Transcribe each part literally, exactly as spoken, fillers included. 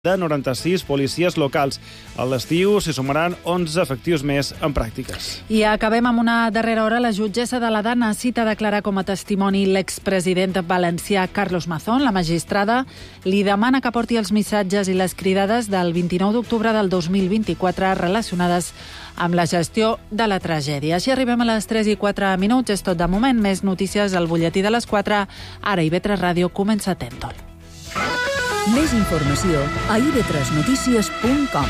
de noranta-sis policies locals. A l'estiu s'hi sumaran onze efectius més en pràctiques. I acabem amb una darrera hora. La jutgessa de la Dana cita a declarar com a testimoni l'expresident valencià Carlos Mazón. La magistrada li demana que porti els missatges i les cridades del vint-i-nou d'octubre del dos mil vint-i-quatre relacionades amb la gestió de la tragèdia. Així arribem a les tres i quatre minuts. És tot de moment. Més notícies al butlletí de les quatre. Ara i ve tres Ràdio comença Tentol. Més informació a i ve tres notícies punt com.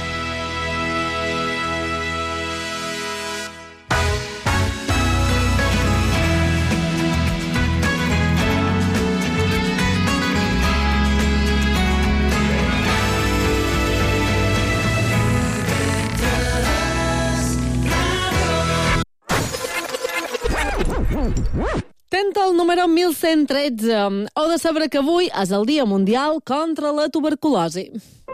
Tentol número mil cent tretze. Heu de saber que avui és el Dia Mundial contra la Tuberculosi.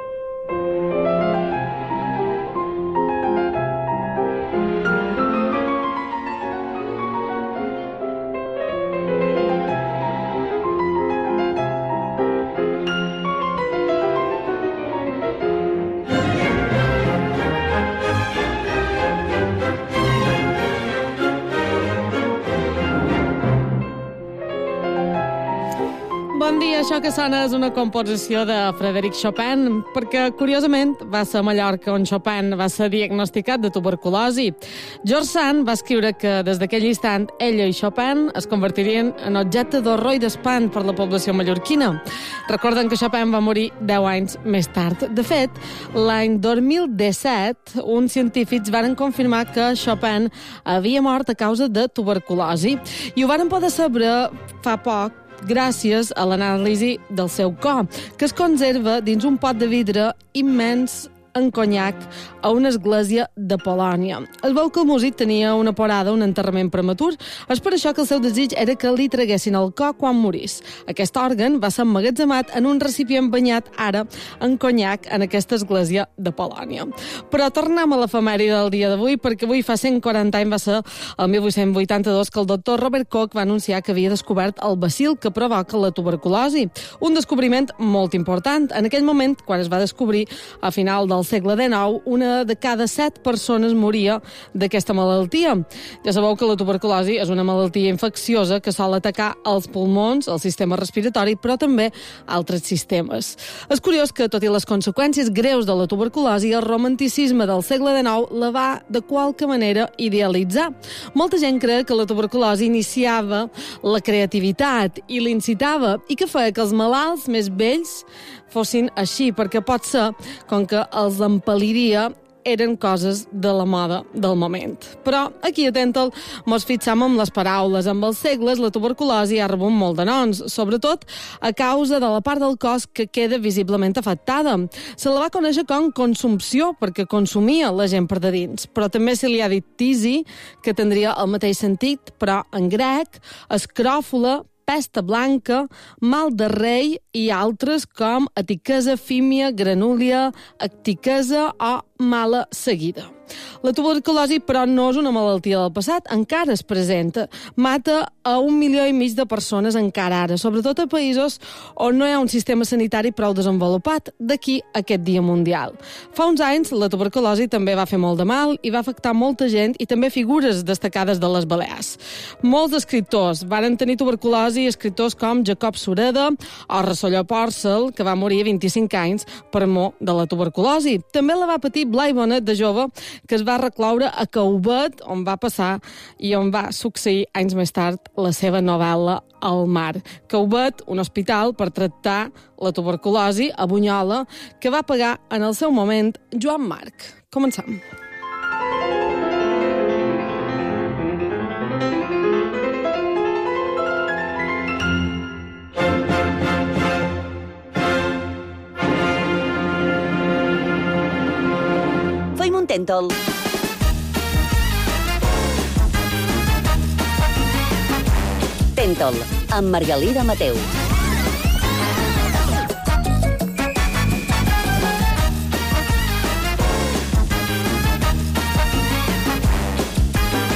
Bon dia, això que sona és una composició de Frédéric Chopin, perquè, curiosament, va ser a Mallorca on Chopin va ser diagnosticat de tuberculosi. George Sand va escriure que, des d'aquell instant, ella i Chopin es convertirien en objecte d'horror i d'espant per la població mallorquina. Recorden que Chopin va morir deu anys més tard. De fet, l'any dos mil disset, uns científics varen confirmar que Chopin havia mort a causa de tuberculosi i ho varen poder saber fa poc gràcies a l'anàlisi del seu cor, que es conserva dins un pot de vidre immens en conyac a una església de Polònia. Es veu que el músic tenia una porada, un enterrament prematur. És per això que el seu desig era que li traguessin el cor quan morís. Aquest òrgan va ser emmagatzemat en un recipient banyat ara en conyac en aquesta església de Polònia. Però tornem a l'efemèride del dia d'avui, perquè avui fa cent quaranta anys va ser el mil vuit-cents vuitanta-dos que el doctor Robert Koch va anunciar que havia descobert el bacil que provoca la tuberculosi. Un descobriment molt important. En aquell moment, quan es va descobrir, a final del segle dinou, una de cada set persones moria d'aquesta malaltia. Ja sabeu que la tuberculosi és una malaltia infecciosa que sol atacar els pulmons, el sistema respiratori, però també altres sistemes. És curiós que, tot i les conseqüències greus de la tuberculosi, el romanticisme del segle dinou la va, de qualque manera, idealitzar. Molta gent creu que la tuberculosi iniciava la creativitat i l'incitava i que feia que els malalts més vells fossin així, perquè pot ser, com que els empal·lidia, eren coses de la moda del moment. Però aquí a Tentol mos fixam amb les paraules. Amb els segles, la tuberculosi ha rebut molt de noms, sobretot a causa de la part del cos que queda visiblement afectada. Se la va conèixer com consumpció, perquè consumia la gent per de dins, però també se li ha dit tisi, que tindria el mateix sentit, però en grec, escròfula, pesta blanca, mal de rei i altres com atiquesa, fímia, granúlia, actiquesa o mala seguida. La tuberculosi, però, no és una malaltia del passat, encara es presenta. Mata a un milió i mig de persones encara ara, sobretot a països on no hi ha un sistema sanitari prou desenvolupat, d'aquí aquest Dia Mundial. Fa uns anys, la tuberculosi també va fer molt de mal i va afectar molta gent i també figures destacades de les Balears. Molts escriptors varen tenir tuberculosi, escriptors com Jacob Sureda o Rosselló Pòrcel, que va morir a vint-i-cinc anys per mor de la tuberculosi. També la va patir Blai Bonet, de jove, que es va recloure a Cauvet, on va passar i on va succeir anys més tard la seva novel·la El mar. Cauvet, un hospital per tractar la tuberculosi a Bunyola, que va pagar en el seu moment Joan Marc. Comencem. Feim un Tentol. Tentol, amb Margalida Mateu.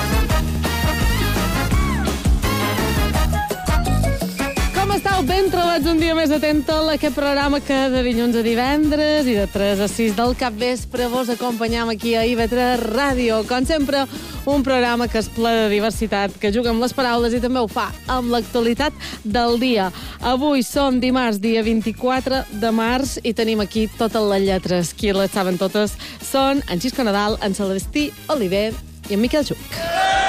Ben treballat trobats un dia més Atentol, aquest programa que de dilluns a divendres i de tres a sis del capvespre vos acompanyam aquí a I V tres Ràdio. Com sempre, un programa que és ple de diversitat, que juga amb les paraules i també ho fa amb l'actualitat del dia. Avui som dimarts, dia vint-i-quatre de març, i tenim aquí totes les lletres. Qui les saben totes són en Xisco Nadal, en Celestí Oliver i en Miquel Juc.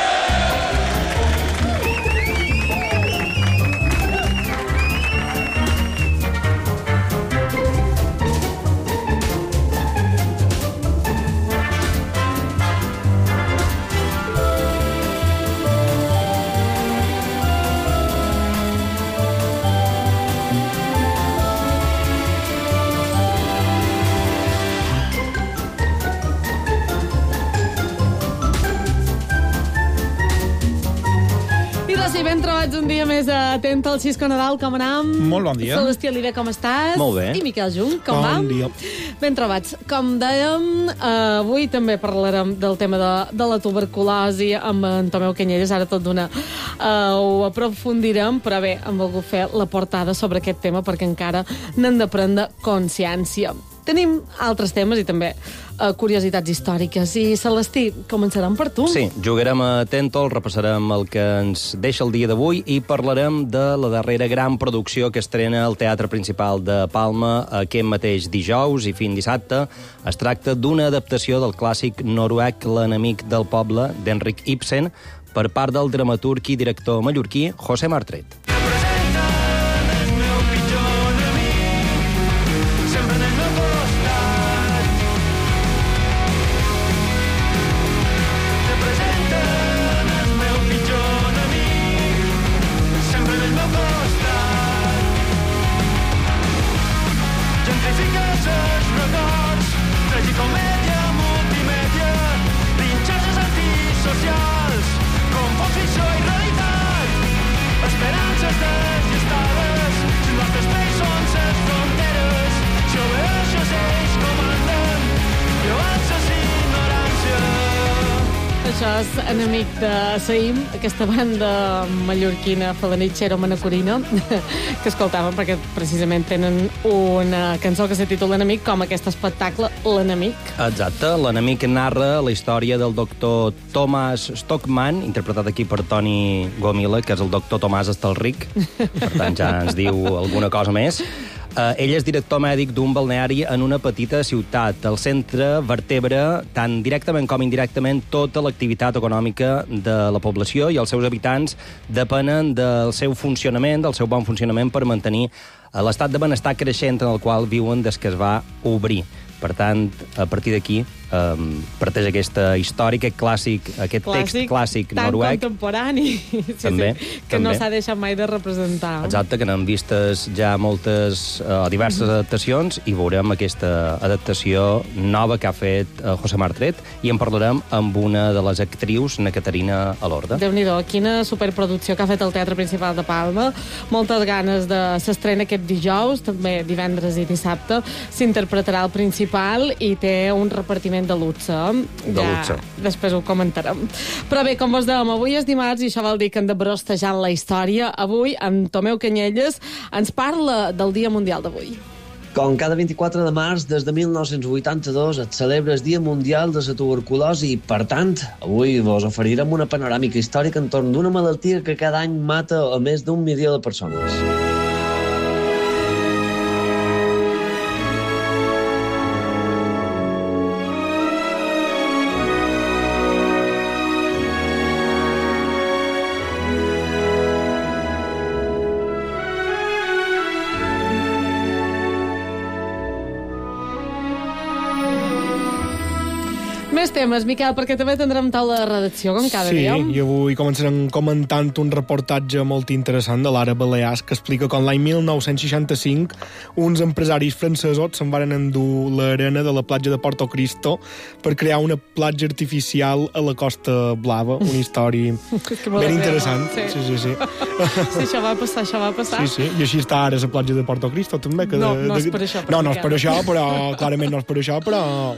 I ben trobats un dia més atent al Xisco Nadal, com anam? Molt bon dia. Celestí Oliver, com estàs? Molt bé. I Miquel Junt, com bon va? Bon dia. Ben trobats. Com dèiem, eh, avui també parlarem del tema de, de la tuberculosi amb en Tomeu Canyelles, ara tot d'una eh, ho aprofundirem, però bé, hem volgut fer la portada sobre aquest tema perquè encara n'hem de prendre consciència. Tenim altres temes i també uh, curiositats històriques. I, Celestí, començarem per tu. Sí, jugarem a Tentol, repassarem el que ens deixa el dia d'avui i parlarem de la darrera gran producció que estrena al Teatre Principal de Palma aquest mateix dijous i fins dissabte. Es tracta d'una adaptació del clàssic noruec L'enemic del poble, d'Henrik Ibsen, per part del dramaturg i director mallorquí José Martret. Això és Enemic de Saïm, aquesta banda mallorquina falanitxera manacorina que escoltàvem perquè precisament tenen una cançó que se titula Enemic, com aquest espectacle L'Enemic. Exacte, L'Enemic narra la història del doctor Thomas Stockmann, interpretat aquí per Toni Gomila, que és el doctor Tomàs Estalric, per tant ja ens diu alguna cosa més. Uh, ell és director mèdic d'un balneari en una petita ciutat. El centre vertebra, tant directament com indirectament, tota l'activitat econòmica de la població i els seus habitants depenen del seu funcionament, del seu bon funcionament per mantenir l'estat de benestar creixent en el qual viuen des que es va obrir. Per tant, a partir d'aquí, um, parteix aquesta història, aquest clàssic, aquest clàssic, text clàssic tan noruec. Tan contemporani, sí, també, sí, que també. no s'ha deixat mai de representar. Exacte, que n'hem vistes ja moltes, uh, diverses mm-hmm. adaptacions, i veurem aquesta adaptació nova que ha fet uh, José Martret, i en parlarem amb una de les actrius, na Caterina Alorda. Déu-n'hi-do, quina superproducció que ha fet el Teatre Principal de Palma. Moltes ganes de s'estrena aquest dijous, també divendres i dissabte. S'interpretarà el principal i té un repartiment de luxe. De ja, luxe. Després ho comentarem. Però bé, com vos dèiem, avui és dimarts i això vol dir que hem de brostejar la història. Avui, en Tomeu Canyelles ens parla del Dia Mundial d'avui. Com cada vint-i-quatre de març, des de mil nou-cents vuitanta-dos, es celebra el Dia Mundial de la Tuberculosi i, per tant, avui vos oferirem una panoràmica històrica entorn d'una malaltia que cada any mata a més d'un milió de persones. Més temes, Miquel, perquè també tindrem taula de redacció, com cada sí, dia. Sí, i avui començarem comentant un reportatge molt interessant de l'Ara Balears que explica com l'any mil nou-cents seixanta-cinc uns empresaris francesos se'n van endur l'arena de la platja de Porto Cristo per crear una platja artificial a la Costa Blava, una història ben interessant. Sí. Sí, sí, sí. Sí, això va passar, això va passar. Sí, sí, i així està ara la platja de Porto Cristo, també. Que no, de, no és de... per això. Per no, no és per això, però clarament no és per això, però...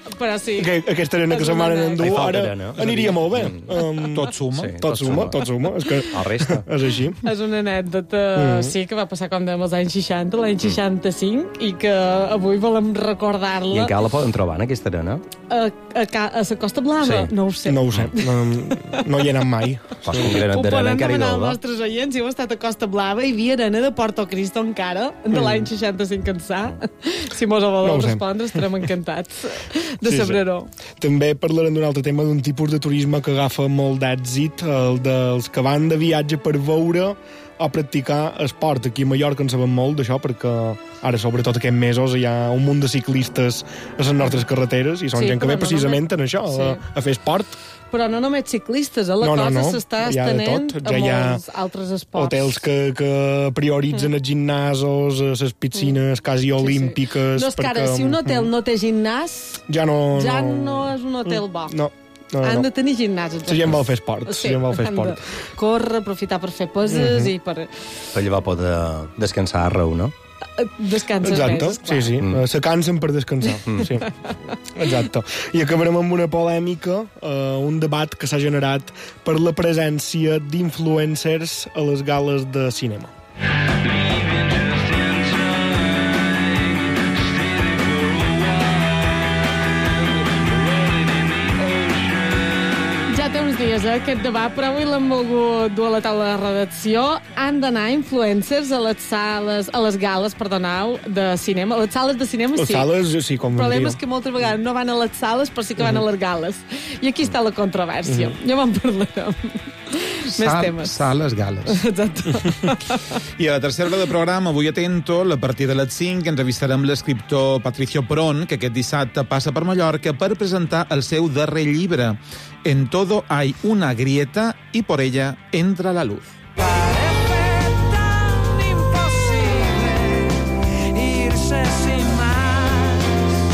Però sí. Que, aquesta arena que És se una m'han anècdota. endú, Hi falta ara arena. aniria molt bé. Mm. Um, Tot suma. Sí. tot suma, tot suma. És que El resta. és així. És una anècdota, Mm. sí, que va passar, com dèiem, als anys seixanta, l'any seixanta-cinc, i que avui volem I recordar-la encara la poden trobar, en aquesta arena? a, a, ca- a la Costa Blava. Sí. No ho sé. No ho sé, no, no hi he anat mai. Fos un granet Ho d'arena poden encara hi demanar als dol, va? nostres oients. Si heu estat a Costa Blava, hi havia arena de Porto Cristo encara, de l'any seixanta-cinc ençà. Si mos ho voleu No ho sé. respondre, estarem encantats de Sí, sí. saber-ho. També parlarem d'un altre tema, d'un tipus de turisme que agafa molt d'èxit, el dels que van de viatge per veure o practicar esport. Aquí a Mallorca en sabem molt d'això, perquè ara, sobretot aquests mesos, hi ha un munt de ciclistes a les nostres carreteres i són Sí, gent que però ve no precisament en això, Sí. a, a fer esport. Però no només ciclistes, eh? La No, no, cosa no. s'està Hi ha de estenent tot. a Ja hi ha molts altres esports. Hotels que, que prioritzen els gimnasos, les piscines quasi olímpiques... No, és que ara, perquè, si un hotel mm, no té gimnàs, ja no, ja no, no és un hotel bo. No, no, Han no. de tenir gimnàs. La gent vol fer esport, la gent vol fer han esport. de córrer, aprofitar per fer poses i per... Per allà va poder descansar arreu, no? Descanses Exacte, més, sí, sí. Mm. Se cansen per descansar. Sí. Exacte. I acabarem amb una polèmica, eh, un debat que s'ha generat per la presència d'influencers a les gales de cinema. Ja té uns dies, eh, aquest debat, però avui l'hem volgut dur a la taula de redacció. Han d'anar influencers a les sales, a les gales, perdoneu, de cinema. A les sales de cinema, Les sí. sales, sí, com El problema diu. és que moltes vegades no van a les sales, però sí que van a les gales. I aquí està la controvèrsia. Mhm. Ja en parlarem. Més temes. Sales gales. Exacte. I a la tercera hora de programa, avui atento, a partir de les cinc, entrevistarem l'escriptor Patricio Pron, que aquest dissabte passa per Mallorca per presentar el seu darrer llibre. En todo hay una grieta y por ella entra la luz. Parece tan imposible irse sin más.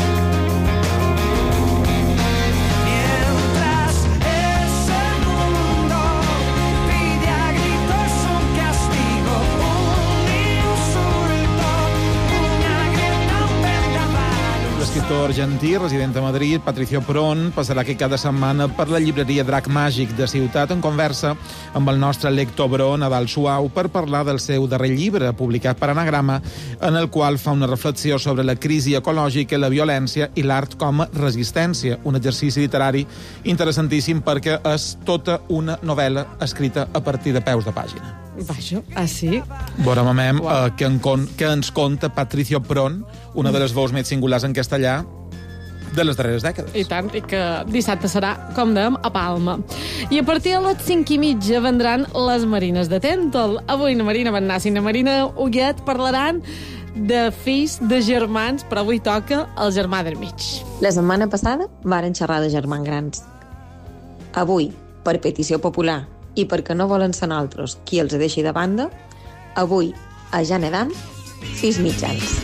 Mientras ese mundo pide a gritos un castigo, un insulto, una grieta, un vendaval. L'escriptor argentí, resident a Madrid, Patricio Pron, passarà aquest cada setmana per la llibreria Drac Màgic de Ciutat en conversa amb el nostre lector Bro, Nadal Suau, per parlar del seu darrer llibre, publicat per Anagrama, en el qual fa una reflexió sobre la crisi ecològica, la violència i l'art com a resistència. Un exercici literari interessantíssim perquè és tota una novel·la escrita a partir de peus de pàgina. Vaja, ah, sí? Veurem amb uh, que, en con, que ens conta Patricio Pron, una de les veus més singulars en castellà de les darreres dècades. I tant, i que dissabte serà, com dèiem, a Palma. I a partir de les cinc i mitja vendran les Marines de Tèntol. Avui na Marina Van Nassi i na Marina Ullet parlaran de fills, de germans, però avui toca el germà del mig. La setmana passada varen xerrar de germans grans. Avui, per petició popular i perquè no volen ser altres qui els deixi de banda, avui, a Ja Nedant, fills mitjans.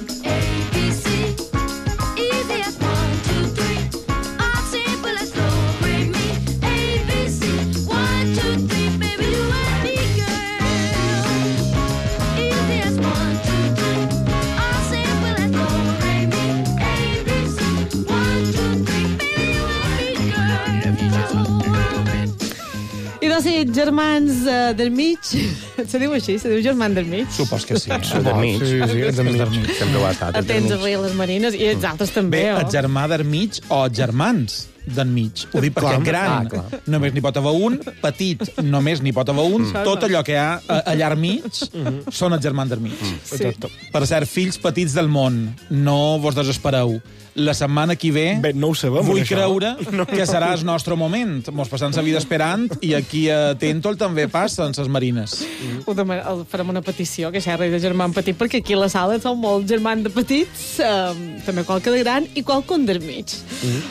I doncs sí, germans uh, del mig, se diu així, se diu germán del mig. Supos que sí. El del mig. Sí, sí, el del mig. Sempre ho ha estat. el del Atents mig. avui a les Marines, i els altres també, Bé, oh? el germà del mig o els germans d'enmig. Ho dic perquè Clar, gran clar, clar. només n'hi pot haver un, petit només n'hi pot haver un, tot allò que hi ha a- allà al mig són els germans del mig. Exacte. Per cert, fills petits del món, no vos desespereu. La setmana que ve Bé, no ho sabem, vull això. creure que serà el nostre moment. Mos passant la vida esperant i aquí a Tèntol també passen les marines. Ho dema- el- farem una petició que xerri de germà petit, perquè aquí a la sala són molts germans de petits, eh, també qualque de gran i qualcun del mig. Mm.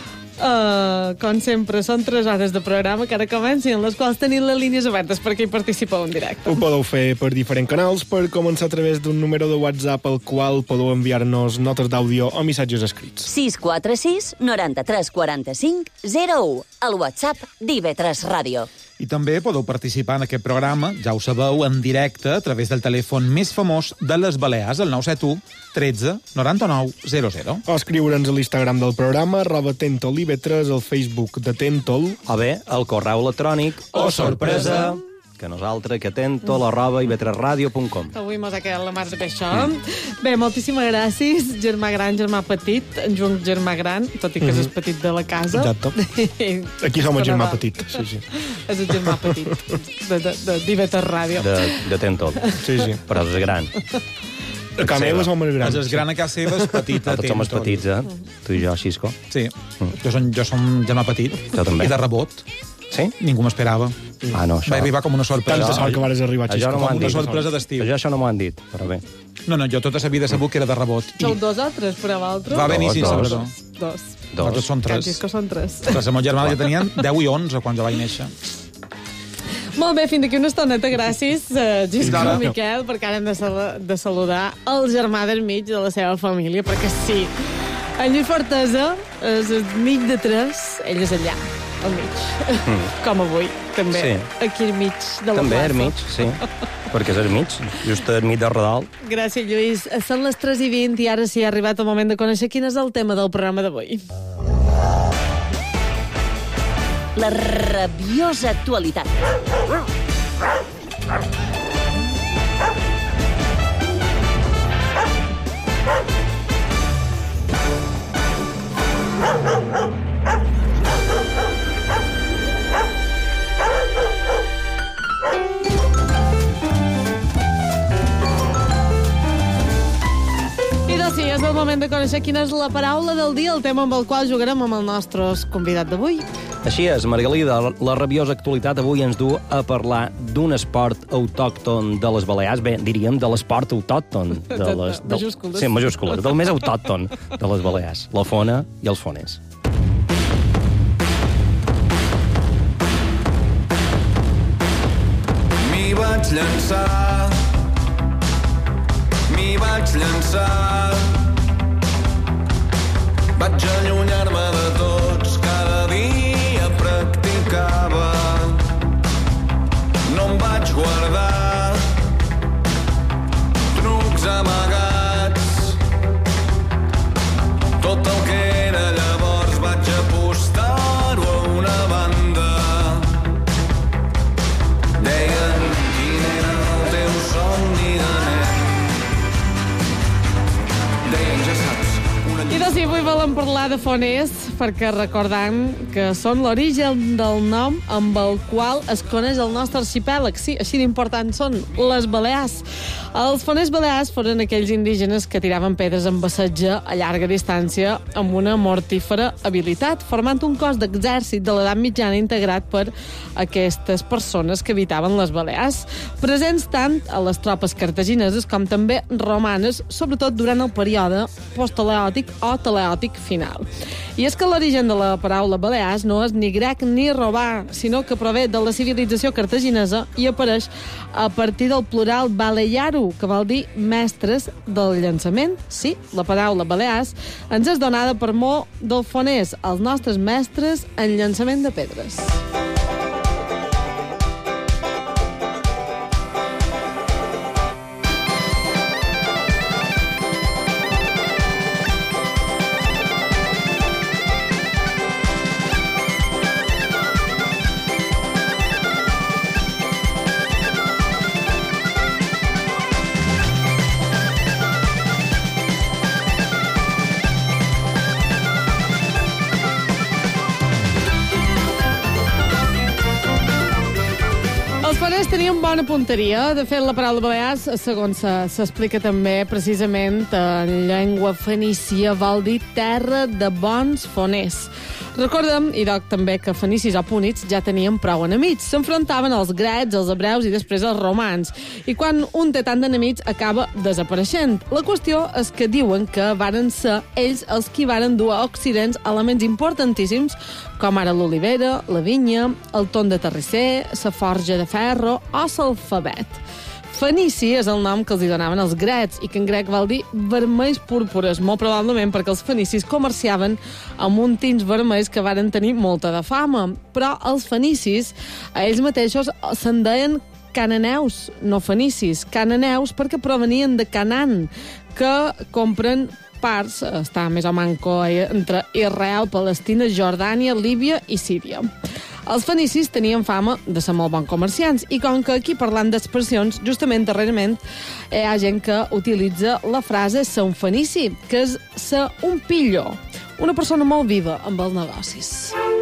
Uh, com sempre, són tres hores de programa que ara comencen, les quals tenim les línies obertes perquè hi participeu en directe. Ho podeu fer per diferents canals, per començar a través d'un número de WhatsApp al qual podeu enviar-nos notes d'àudio o missatges escrits. sis quatre sis noranta-tres quaranta-cinc zero u, el WhatsApp d'I V tres Ràdio. I també podeu participar en aquest programa, ja ho sabeu, en directe a través del telèfon més famós de les Balears, el nou set u tretze noranta-nou zero zero. O escriure'ns a l'Instagram del programa, arroba Tentol I V tres, al Facebook de Tentol. O bé, el correu electrònic o sorpresa, que nosaltres, que tentol arroba i v tres ràdio punt com. Avui mos ha quedat la mar de això. Bé, moltíssimes gràcies, germà gran, germà petit, en Joan germà gran, tot i que és el petit de la casa. Exacte. Aquí som el germà petit, sí, sí. És el germà petit de, de, de d'I V tres Ràdio. De, de Tentol. Sí, sí. Però és gran. A casa meva som els grans. És gran a casa seva, és petit a Tots som els petits, eh? Tu i jo, Xisco. Sí. Jo som, jo som germà petit. Jo també. I de rebot. Sí? Ningú m'esperava. Ah, no, això... Va arribar com una sorpresa. Tanta sort que vares arribar, Això Xisco. no m'ho han Una dit. sorpresa d'estiu. Jo això no m'ho han dit, però bé. No, no, jo tota la vida he sabut que era de rebot. Sou dos o tres, però vosaltres? Va venir, sí, Dos, sobre dos. dos. Dos. Nosaltres són Que tres. Xisco són tres. Les meves germanes ja tenien deu i onze quan jo vaig néixer. Molt bé, fins d'aquí una estoneta. Gràcies, uh, Xisco ara. i Miquel, perquè ara hem de, sal de saludar el germà del mig de la seva família, perquè sí, en Lluís Fortesa és el mig de tres, ell és allà, al mig. Mm. Com avui, també, Sí. aquí al mig de la També plaça. al mig, sí. Perquè és al mig, just al mig de Redol. Gràcies, Lluís. Són les tres i vint i ara sí ha arribat el moment de conèixer quin és el tema del programa d'avui. La rabiosa actualitat. I doncs sí, és el moment de conèixer quina és la paraula del dia, el tema amb el qual jugarem amb el nostre convidat d'avui. Així és, Margalida, la rabiosa actualitat avui ens du a parlar d'un esport autòcton de les Balears, bé, diríem de l'esport autòcton. De les, del, Majúscules. Sí, majúscules, del més autòcton de les Balears, la fona i els foners. M'hi vaig llançar, m'hi vaig llançar. Vaig allunyar-me de tots, cada dia practicava. No em vaig guardar trucs amagats. Tot el que era llavors vaig apostar-ho a una banda. Deien quin era el teu somni de nen. Deien, ja saps, una I doncs sí, avui volem parlar de foners, perquè recordant que són l'origen del nom amb el qual es coneix el nostre arxipèlag. Sí, així d'importants són les Balears. Els foners balears foren aquells indígenes que tiraven pedres amb bassetge a llarga distància amb una mortífera habilitat, formant un cos d'exèrcit de l'edat mitjana integrat per aquestes persones que habitaven les Balears, presents tant a les tropes cartagineses com també romanes, sobretot durant el període postteleòtic o teleòtic final. I és que l'origen de la paraula Balears no és ni grec ni romà, sinó que prové de la civilització cartaginesa i apareix a partir del plural balearu, que vol dir mestres del llançament. Sí, la paraula Balears ens és donada per mot del foners, els nostres mestres en llançament de pedres. tenien bona punteria. De fet, la paraula Balears, segons s'explica també precisament en llengua fenícia, vol dir terra de bons foners. Recordem, i doc també, que fenicis o púnics ja tenien prou enemics. S'enfrontaven als grecs, als hebreus i després als romans. I quan un té tant d'enemics, acaba desapareixent. La qüestió és que diuen que varen ser ells els qui varen dur a Occident elements importantíssims com ara l'olivera, la vinya, el ton de terrisser, la forja de ferro o l'alfabet. Fenici és el nom que els hi donaven els grecs i que en grec vol dir vermells púrpures, molt probablement perquè els fenicis comerciaven amb uns tints vermells que varen tenir molta de fama. Però els fenicis, a ells mateixos, se'n deien cananeus, no fenicis, cananeus perquè provenien de Canaan, que compren parts, està més o manco entre Israel, Palestina, Jordània, Líbia i Síria. Els fenicis tenien fama de ser molt bons comerciants i com que aquí parlant d'expressions, justament darrerament hi ha gent que utilitza la frase ser un fenici, que és ser un pillo, una persona molt viva amb els negocis.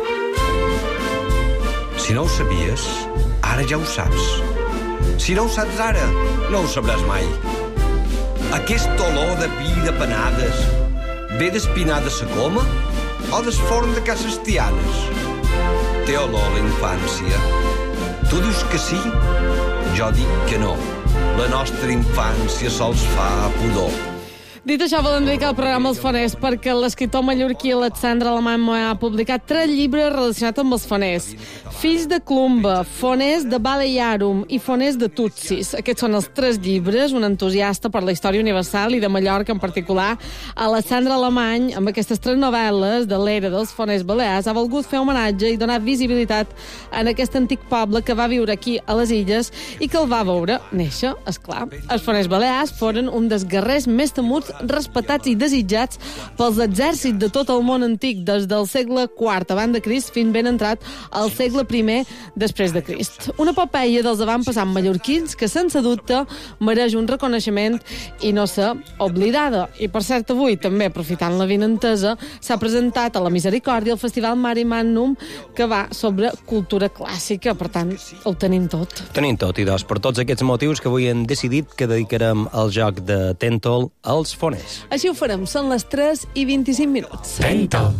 Si no ho sabies, ara ja ho saps. Si no ho saps ara, no ho sabràs mai. Aquest olor de vi de panades ve d'espinar de sa coma o del forn de Cases Tianes? Té olor a la infància. Tu dius que sí, jo dic que no. La nostra infància sols fa pudor. Dit això, volem dedicar el programa als foners perquè l'escriptor mallorquí Alexandre Alemany ha publicat tres llibres relacionats amb els foners. Fills de Clumba, Foners de Balearum i Foners de Tutsis. Aquests són els tres llibres, un entusiasta per la història universal i de Mallorca en particular. Alexandre Alemany, amb aquestes tres novel·les de l'era dels foners balears, ha volgut fer homenatge i donar visibilitat en aquest antic poble que va viure aquí a les illes i que el va veure néixer, esclar. Els foners balears foren un dels guerrers més temuts, respectats i desitjats pels exèrcits de tot el món antic, des del segle quart abans de Crist fins ben entrat al segle primer després de Crist. Una epopeia dels avantpassats mallorquins que, sense dubte, mereix un reconeixement i no ser oblidada. I, per cert, avui, també aprofitant la vinentesa, s'ha presentat a la Misericòrdia el Festival Mari Magnum, que va sobre cultura clàssica. Per tant, ho tenim tot. Tenim tot, i doncs, per tots aquests motius que avui hem decidit que dedicarem al joc de Tentol als foners. Així ho farem. Són les tres i vint-i-cinc minuts. Tentol.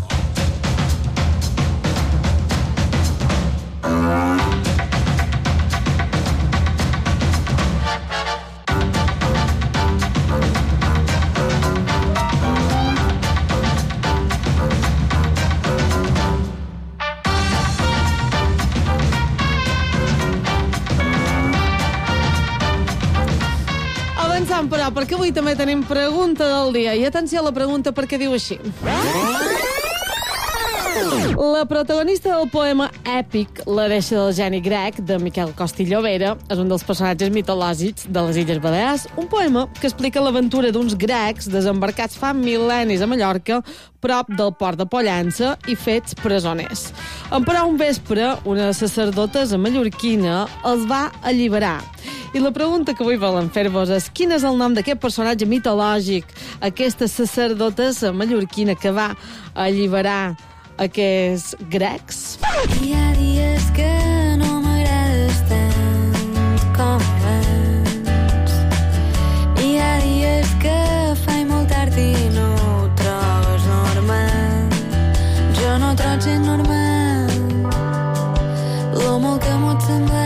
Però perquè avui també tenim pregunta del dia. I atenció a la pregunta perquè diu així. La protagonista del poema èpic La deixa del geni grec, de Miquel Costa i Llobera, és un dels personatges mitològics de les Illes Balears, un poema que explica l'aventura d'uns grecs desembarcats fa mil·lennis a Mallorca, prop del port de Pollença, i fets presoners. Emperò un vespre, una sacerdotessa mallorquina els va alliberar. I la pregunta que avui volem fer-vos és quin és el nom d'aquest personatge mitològic, aquesta sacerdotessa mallorquina que va alliberar aquests grecs? Hi ha dies que no m'agrades tant com abans. Hi ha dies que faig molt tard i no ho trobes normal. Jo no trobo gent normal, lo molt que m'ho sembla.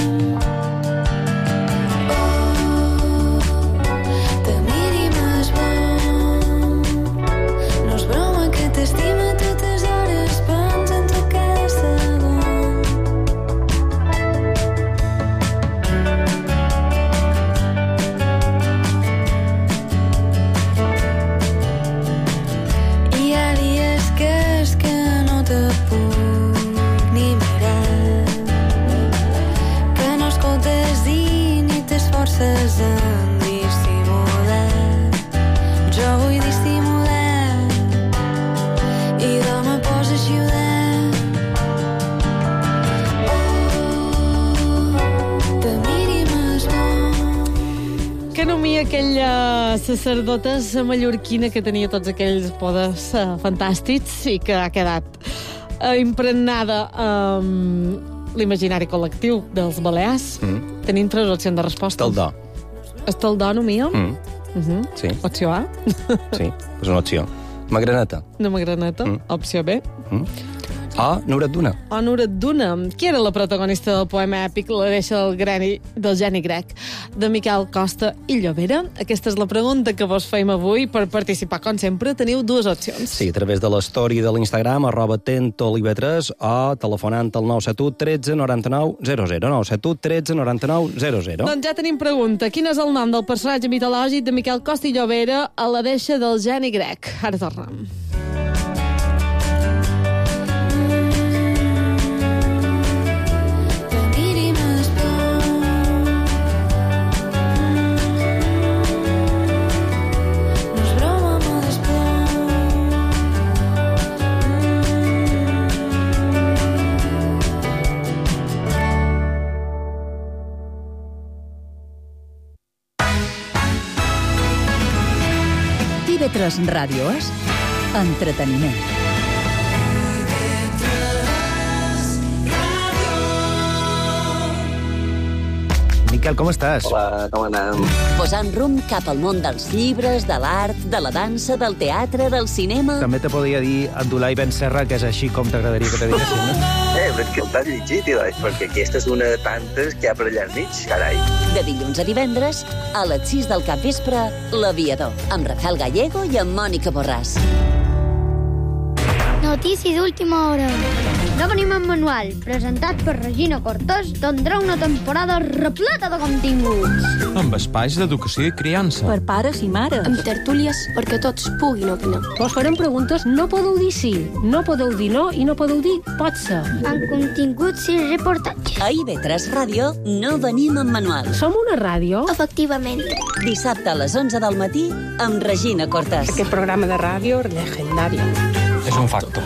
T'estima totes hores, pensant a cada segon. Hi ha dies que és que no te puc ni mirar, que no escoltes dir ni t'esforces en dissimular. Jo vull dissimular i demà posa a xiular. Oh, te miri més bon. Que nomia aquella sacerdotessa mallorquina que tenia tots aquells poders uh, fantàstics i que ha quedat uh, impregnada amb l'imaginari col·lectiu dels Balears. Mm. Tenim tres opcions de resposta. Estaldó. Estaldó, nomia? Mm. Uh -huh. Sí. Opció A? Sí, és una opció. Magraneta. Una magraneta. Mm. Opció B? Mm. O Nuret Duna. O Nuret Duna. Qui era la protagonista del poema èpic La deixa del, greni, del geni grec, de Miquel Costa i Llobera? Aquesta és la pregunta que vos feim avui. Per participar, com sempre, teniu dues opcions. Sí, a través de l'story de l'Instagram, arroba tentolive tres, o telefonant al nou set u tretze noranta-nou zero zero. nou set u tretze noranta-nou zero zero. Doncs ja tenim pregunta. Quin és el nom del personatge mitològic de Miquel Costa i Llobera a La deixa del geni grec? Ara tornem. I ve tres Ràdio és entreteniment. Miquel, com estàs? Hola, com anem? Posant rumb cap al món dels llibres, de l'art, de la dansa, del teatre, del cinema... També te podria dir Abdulai Ben Serra, que és així com t'agradaria que te diguessin, no? Eh, però és que el t'has llegit, Ilai, perquè aquesta és una de tantes que hi ha per allà al mig, carai. De dilluns a divendres, a les sis del capvespre, L'Aviador, amb Rafael Gallego i amb Mònica Borràs. Notícia d'última hora. No venim en manual, presentat per Regina Cortès, tindrà una temporada repleta de continguts. Amb espais d'educació i criança. Per pares i mares. Amb tertúlies perquè tots puguin opinar. Vos farem preguntes, no podeu dir sí, no podeu dir no i no podeu dir pot ser. Amb continguts i reportatges. A I ve tres Ràdio no venim en manual. Som una ràdio? Efectivament. Dissabte a les onze del matí amb Regina Cortès. Aquest programa de ràdio legendari. És un facto.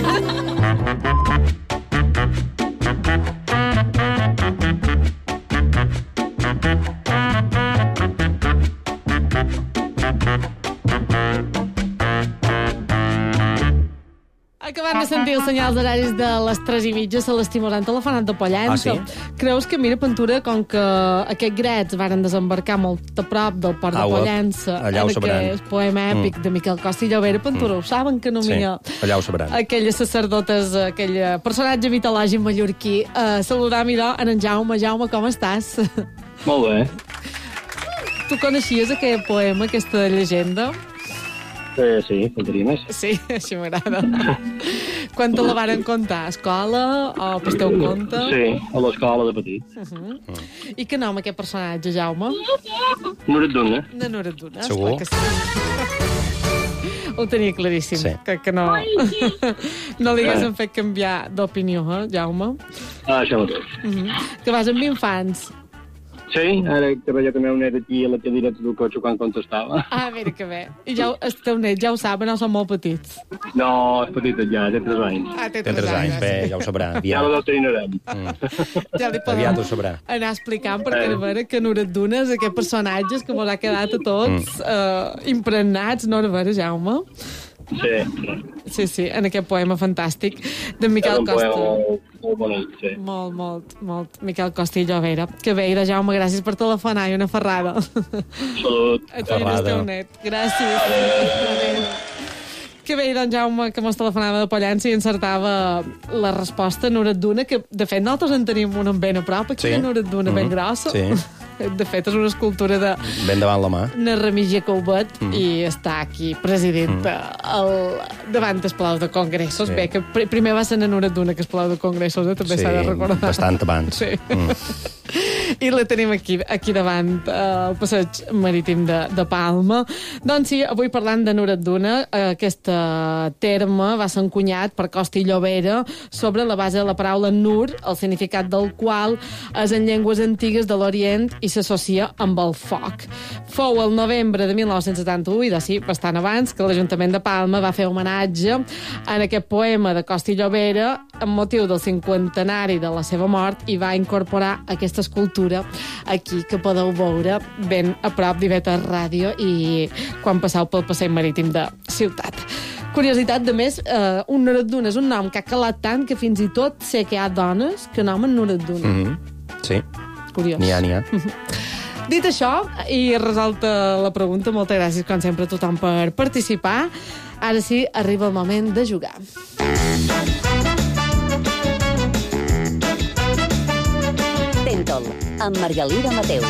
Acabant de sentir els senyals horaris de les tres i mitja, se l'estimós han telefonat de Pollença. Ah, sí? Creus que, mira, Ventura, com que aquests grets varen desembarcar molt a prop del port de Pollença, allà ho sabran. Aquest poema èpic mm. de Miquel Costa i Llobera, Ventura, mm. ho saben que no sí, millor. allà ho sabran. Aquelles sacerdotes, aquell personatge mitològic mallorquí. Uh, saludar, mira, en Jaume. Jaume, com estàs? Molt bé. Tu coneixies aquest poema, aquesta llegenda? Eh, sí, faltaria més. Sí, així m'agrada. Quan te la varen contar? A escola o per teu compte? Sí, a l'escola de petit. Uh -huh. uh. I què nom aquest personatge, Jaume? Nuret Duna. De Nuret Duna, segur? Que sí. Ho tenia claríssim, sí. que, que no, no li haguéssim fet canviar d'opinió, eh, Jaume? Ah, això mateix. Uh -huh. Que vas amb infants. Sí, ara que veia també un net aquí a la cadira del cotxe quan contestava. Ah, mira que bé. I ja, el teu net ja ho saben, no són molt petits? No, és petit ja, té tres anys. Ah, té tres, tres anys, anys, bé, ja ho sabrà. Aviat. Ja l'adoctrinarem. Mm. Ja li podem Aviat ho sabrà. anar explicant, perquè eh. a veure que Nuret Duna és aquest personatges que mos ha quedat a tots mm. eh, impregnats, no, a veure, Jaume? Sí. Sí, sí, en aquest poema fantàstic de Miquel Costa. Molt, molt bonic, sí. Molt, molt, molt. Miquel Costa i Llobera. Que bé, de Jaume, gràcies per telefonar i una ferrada. Salut. A tu i el teu net. Gràcies. Adéu. Que bé, doncs, Jaume, que mos telefonava de Pollença i encertava la resposta a Nuret Duna, que, de fet, nosaltres en tenim una ben a prop, aquí, sí. Nuret Duna, mm-hmm. ben grossa. Sí. De fet, és una escultura de... Ben davant la mà. Na Remigio Coubet, mm. i està aquí presidenta mm. el, davant dels Palau de Congressos. Sí. Bé, que pr primer va ser na Nuret Duna, que és Palau de Congressos, eh? també s'ha sí, de recordar. bastant abans. Sí. Mm. I la tenim aquí, aquí davant, al passeig marítim de, de Palma. Doncs sí, avui parlant de Nuret Duna, aquest terme va ser encunyat per Costa i Llobera sobre la base de la paraula nur, el significat del qual és en llengües antigues de l'Orient i s'associa amb el foc. Fou el novembre de mil nou-cents setanta-u, i de sí, bastant abans, que l'Ajuntament de Palma va fer homenatge en aquest poema de Costa i Llobera amb motiu del cinquantenari de la seva mort i va incorporar aquesta escultura aquí, que podeu veure ben a prop d'I V tres Ràdio i quan passeu pel passeig marítim de Ciutat. Curiositat, de més, eh, un Noredduna és un nom que ha calat tant que fins i tot sé que hi ha dones que nomen Noredduna. Mm-hmm. Sí. Curiós. N'hi ha, n'hi ha. Dit això, i resolta la pregunta, moltes gràcies, com sempre, a tothom per participar. Ara sí, arriba el moment de jugar. Tentol, amb Margalida Mateu.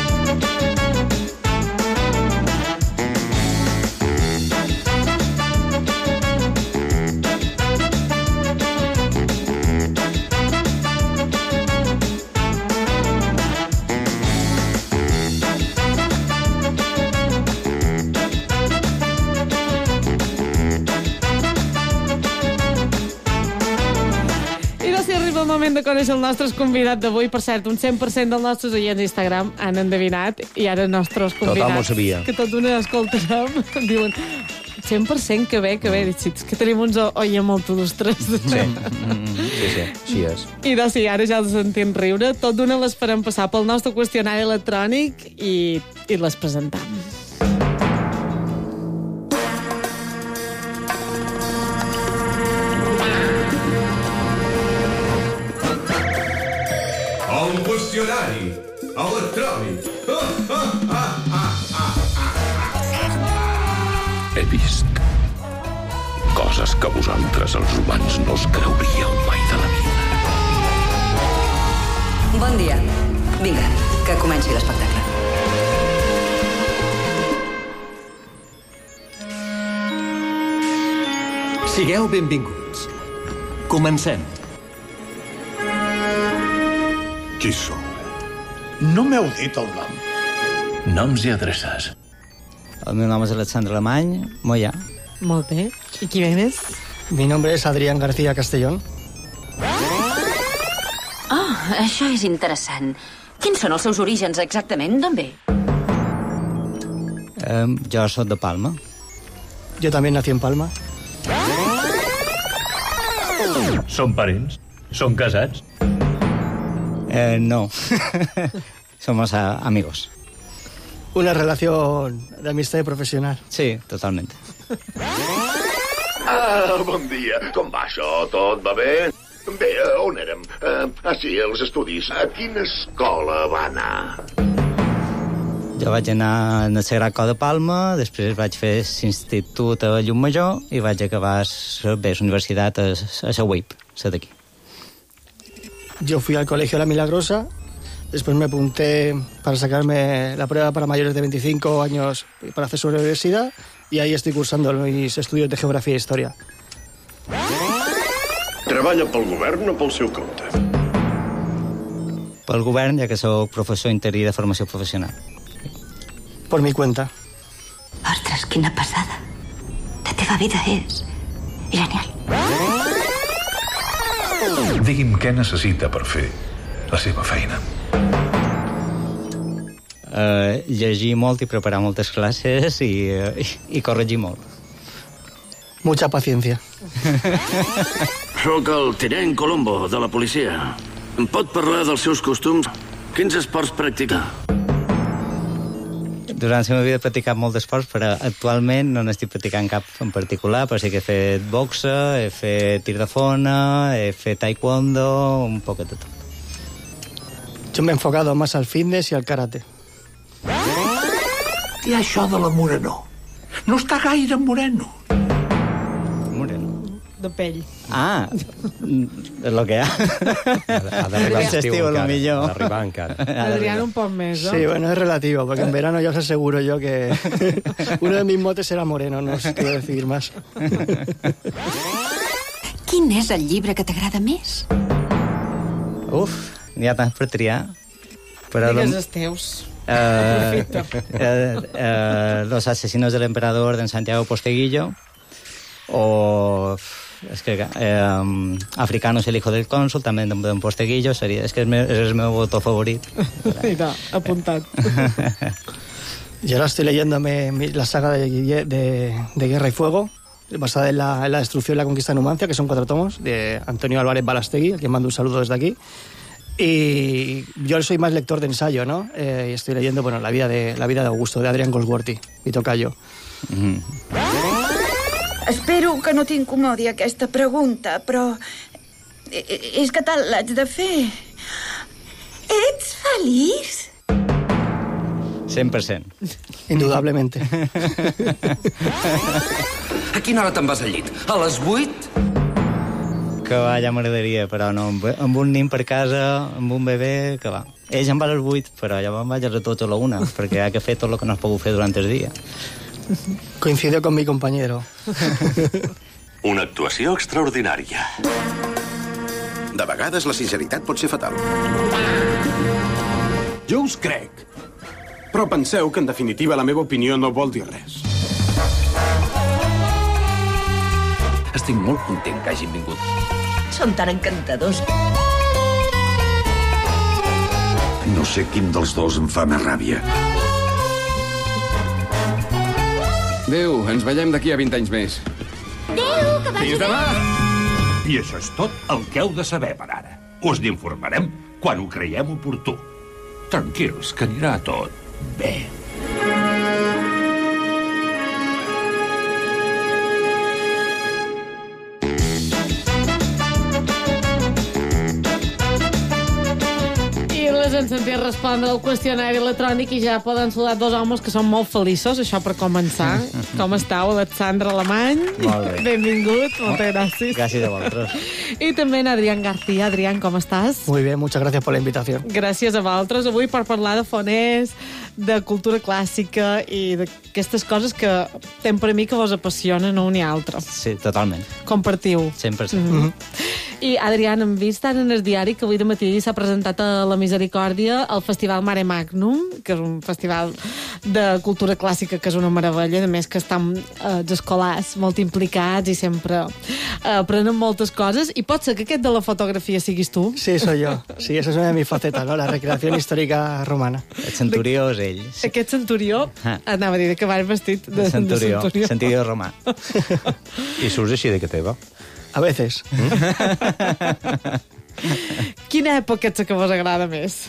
El moment de conèixer el nostre convidat d'avui. Per cert, un cent per cent dels nostres oients d'Instagram han endevinat, i ara els nostres convidats... Tothom ho sabia. Que tot una escoltarem, diuen cent per cent que bé, que bé. Sí, que tenim uns oients molt il·lustres. Sí, mm, sí, sí, sí és. I doncs sí, ara ja els sentim riure. Tot d'una les farem passar pel nostre qüestionari electrònic i, i les presentam. Un qüestionari electrònic. He vist coses que vosaltres, els humans, no us creuríeu mai de la vida. Bon dia. Vinga, que comenci l'espectacle. Sigueu benvinguts. Comencem. Qui sou? No m'heu dit el nom. Noms i adreces. El meu nom és Alexandre Alemany, Moya. Molt bé. I qui més? Mi nombre es Adrián García Castellón. Oh, això és interessant. Quins són els seus orígens exactament? D'on ve? Eh, jo soc de Palma. Yo también nací en Palma. Són parents? Són casats? Eh, no. Somos a, amigos. Una relación de amistad y profesional. Sí, totalmente. Ah, bon dia. Com va això? Tot va bé? Bé, on érem? Uh, ah, sí, els estudis. A quina escola va anar? Jo vaig anar a Sagrat Cor de Palma, després vaig fer l'institut a Llucmajor i vaig acabar la universitat a, a la U I P, la d'aquí. Yo fui al colegio La Milagrosa, después me apunté para sacarme la prueba para mayores de veinticinco años para hacer sobre la universidad y ahí estoy cursando mis estudios de Geografía e Historia. Treballa pel govern o pel seu compte? Pel govern, ja que sóc professor interí de formació professional. Por mi cuenta. Ostres, quina passada. La teva vida és genial. Digui'm què necessita per fer la seva feina. Uh, llegir molt i preparar moltes classes i, uh, i, i corregir molt. Mucha paciencia. Soc el tinent Colombo, de la policia. Em pot parlar dels seus costums? Quins esports practica? Durant la meva vida he practicat molt d'esports, però actualment no n'estic practicant cap en particular, però sí que he fet boxa, he fet tir de fona, he fet taekwondo, un poc de tot. Yo me he enfocado más al fitness y al karate. I això de la morenó? No està gaire moreno. Moreno? De pell. Ah, és el que hi ha. Ha d'arribar l'estiu encara. Ha d'arribar encara. Adrián, un poc més, no? Sí, bueno, es relativo, porque en verano ya os aseguro yo que uno de mis motes era moreno, no os quiero decir más. Quin és el llibre que t'agrada més? Uf, n'hi ha tants per triar. Però Digues lo- els teus. Eh, Aprofita. eh, eh, Los asesinos del emperador de Santiago Posteguillo o és que eh, Africanos el hijo del cónsul també d'en Posteguillo seria, és que és, me, és el meu autor favorit. Mira, apuntat. Y ahora estoy leyéndome mi- la saga de, de, de Guerra y Fuego, basada en la, en la destrucción y la conquista de Numancia, que son cuatro tomos, de Antonio Álvarez Balastegui, a quien mando un saludo desde aquí. Y yo soy más lector de ensayo, ¿no? Eh, y estoy leyendo, bueno, la vida de la vida de Augusto, de Adrián Goldsworthy, mi tocayo. Espero que no t'incomodi aquesta pregunta, però... és que tal l'haig de fer. Ets feliç? cent per cent. Indudablemente. A quina hora te'n vas al llit? A les vuit? Que va, ja m'agradaria, però no, amb, amb un nin per casa, amb un bebè, que va. Ell se'n va a les vuit, però jo me'n vaig a les dotze o la una, perquè hi ha que fer tot el que no has pogut fer durant el dia. Coincido con mi compañero. Una actuació extraordinària. De vegades la sinceritat pot ser fatal. Jo us crec. Però penseu que, en definitiva, la meva opinió no vol dir res. Estic molt content que hagin vingut. Són tan encantadors. No sé quin dels dos em fa més ràbia. Adéu, ens veiem d'aquí a vint anys més. Adéu, que vagi Fins demà! I això és tot el que heu de saber per ara. Us n'informarem quan ho creiem oportú. Tranquils, que anirà tot bé. Ens sentim respondre al qüestionari electrònic i ja poden saludar dos homes que són molt feliços, això per començar. Com estàu, Alexandre Alemany? Molt bé. Benvingut, moltes gràcies. Gràcies a vosaltres. I també en Adrián García. Adrián, com estàs? Muy bien, muchas gracias por la invitación. Gràcies a vosaltres avui per parlar de foners, de cultura clàssica i d'aquestes coses que tem per a mi que vos apassionen un i altre. Sí, totalment. Compartiu. cent per cent. Mm-hmm. I, Adrián, hem vist en el diari que avui de matí s'ha presentat a la Misericòrdia el Festival Mare Magnum, que és un festival de cultura clàssica que és una meravella, a més que estan eh, els escolars molt implicats i sempre eh, aprenen moltes coses. I pot ser que aquest de la fotografia siguis tu? Sí, soy yo. Sí, esa es una de mis facetas, ¿no? La recreación histórica romana. El centurió és ell. Sí. Aquest centurió, ah. anava a dir que vas vestit de, centurió, de centurió. Centurió romà. I surts així de que teva? A veces. Quina època ets que vos agrada més?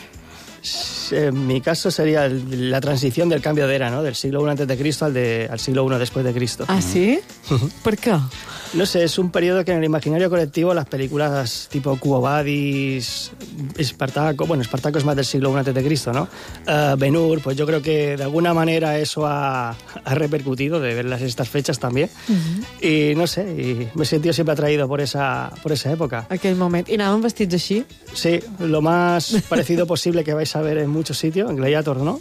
En mi caso sería la transición del cambio de era, ¿no? Del siglo primero antes de Cristo al, de, al siglo primero después de Cristo. ¿Ah, sí? ¿Por qué? No sé, es un periodo que en el imaginario colectivo las películas tipo Quo Vadis, Espartaco, bueno, Espartaco es más del siglo primero antes de Cristo, ¿no? Uh, Ben-Hur, pues yo creo que de alguna manera eso ha, ha repercutido de verlas estas fechas también. Uh-huh. Y no sé, y me he sentido siempre atraído por esa, por esa época. Aquell moment. I anaven vestits així? Sí, lo más parecido posible que vais a ver en muchos sitios, en Gladiator, ¿no?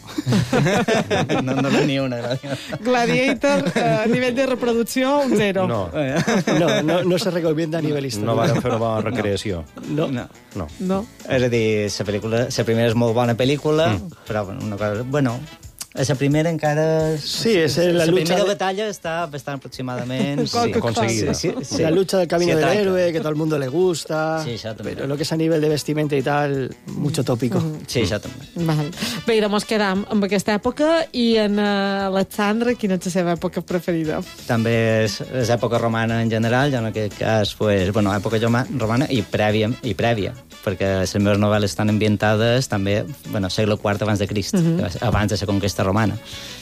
no, no n'hi una. Gladiator, a uh, nivell de reproducció, un zero. No. No, no, no se recomienda a nivell històric. No van fer una bona recreació. No. No. No. no. És a dir, la pel·lícula, la primera és molt bona pel·lícula, mm. però bueno, una cosa... Bueno, la primera encara... Sí, és la, la lucha... primera de... batalla està bastant aproximadament... Sí, conseguida. Sí, sí, sí. La lucha del camino sí, del héroe, que todo el mundo le gusta... Sí, això també. Pero lo que es a nivel de vestimenta y tal, mucho tópico. Mm. Sí, això també. Val. Bé, ara mos quedam amb aquesta època i en uh, Alexandre, quina és la seva època preferida? També és, és època romana en general, jo en aquest cas, pues, bueno, època romana i prèvia, i prèvia, perquè les meves novel·les estan ambientades també, bueno, segle quart abans de Crist, mm-hmm. abans de la conquesta romana.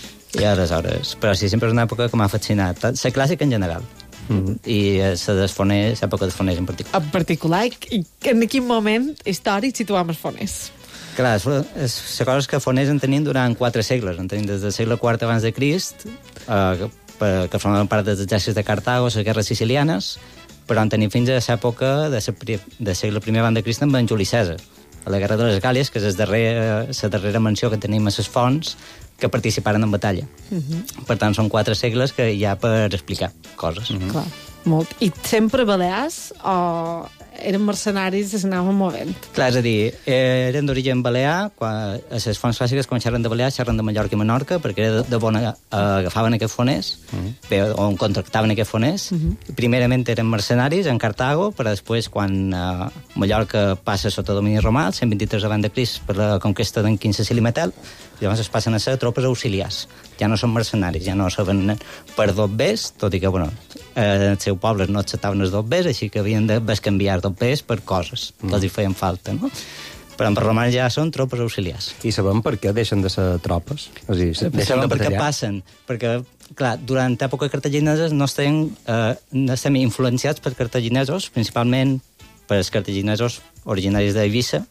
I aleshores... Però sí, sempre és una època que m'ha fascinat. La clàssica en general. Mm-hmm. I la dels foners, l'època dels foners en particular. En particular, i en quin moment històric situem els foners? Clar, és, la cosa és que foners en tenim durant quatre segles. En tenim des del segle quart abans de Crist, eh, que, que formaven part dels exèrcits de Cartago, les guerres sicilianes, però en tenim fins a l'època de, de segle primer abans de Crist amb en Juli Cèsar, a la guerra de les Gàlies, que és la darrera, la darrera menció que tenim a les fonts que participaren en batalla. Uh-huh. Per tant, són quatre segles que hi ha per explicar coses. Uh-huh. Clar, molt. I sempre balears o eren mercenaris i s'anaven movent? Clar, és a dir, eren d'origen balear, quan a les fonts clàssiques, quan xerren de Balears, xerren de Mallorca i Menorca, perquè era de, de bona, eh, agafaven aquests foners, uh-huh. bé, o contractaven aquests foners. Uh-huh. Primerament eren mercenaris en Cartago, però després, quan eh, Mallorca passa sota domini romà, el cent vint-i-tres abans de Crist, per la conquesta d'en Quince Silimetel, llavors es passen a ser tropes auxiliars. Ja no són mercenaris, ja no saben per dobbers, tot i que, bueno, eh, els seus pobles no acceptaven els dobbers, així que havien de bescanviar dobbers per coses que mm. els hi feien falta, no? Però en romans ja són tropes auxiliars. I sabem per què deixen de ser tropes? És a dir, deixen sabem de per què batallar? passen, perquè clar, durant l'època cartaginesa no estem, eh, no estem influenciats per cartaginesos, principalment per els cartaginesos originaris d'Eivissa,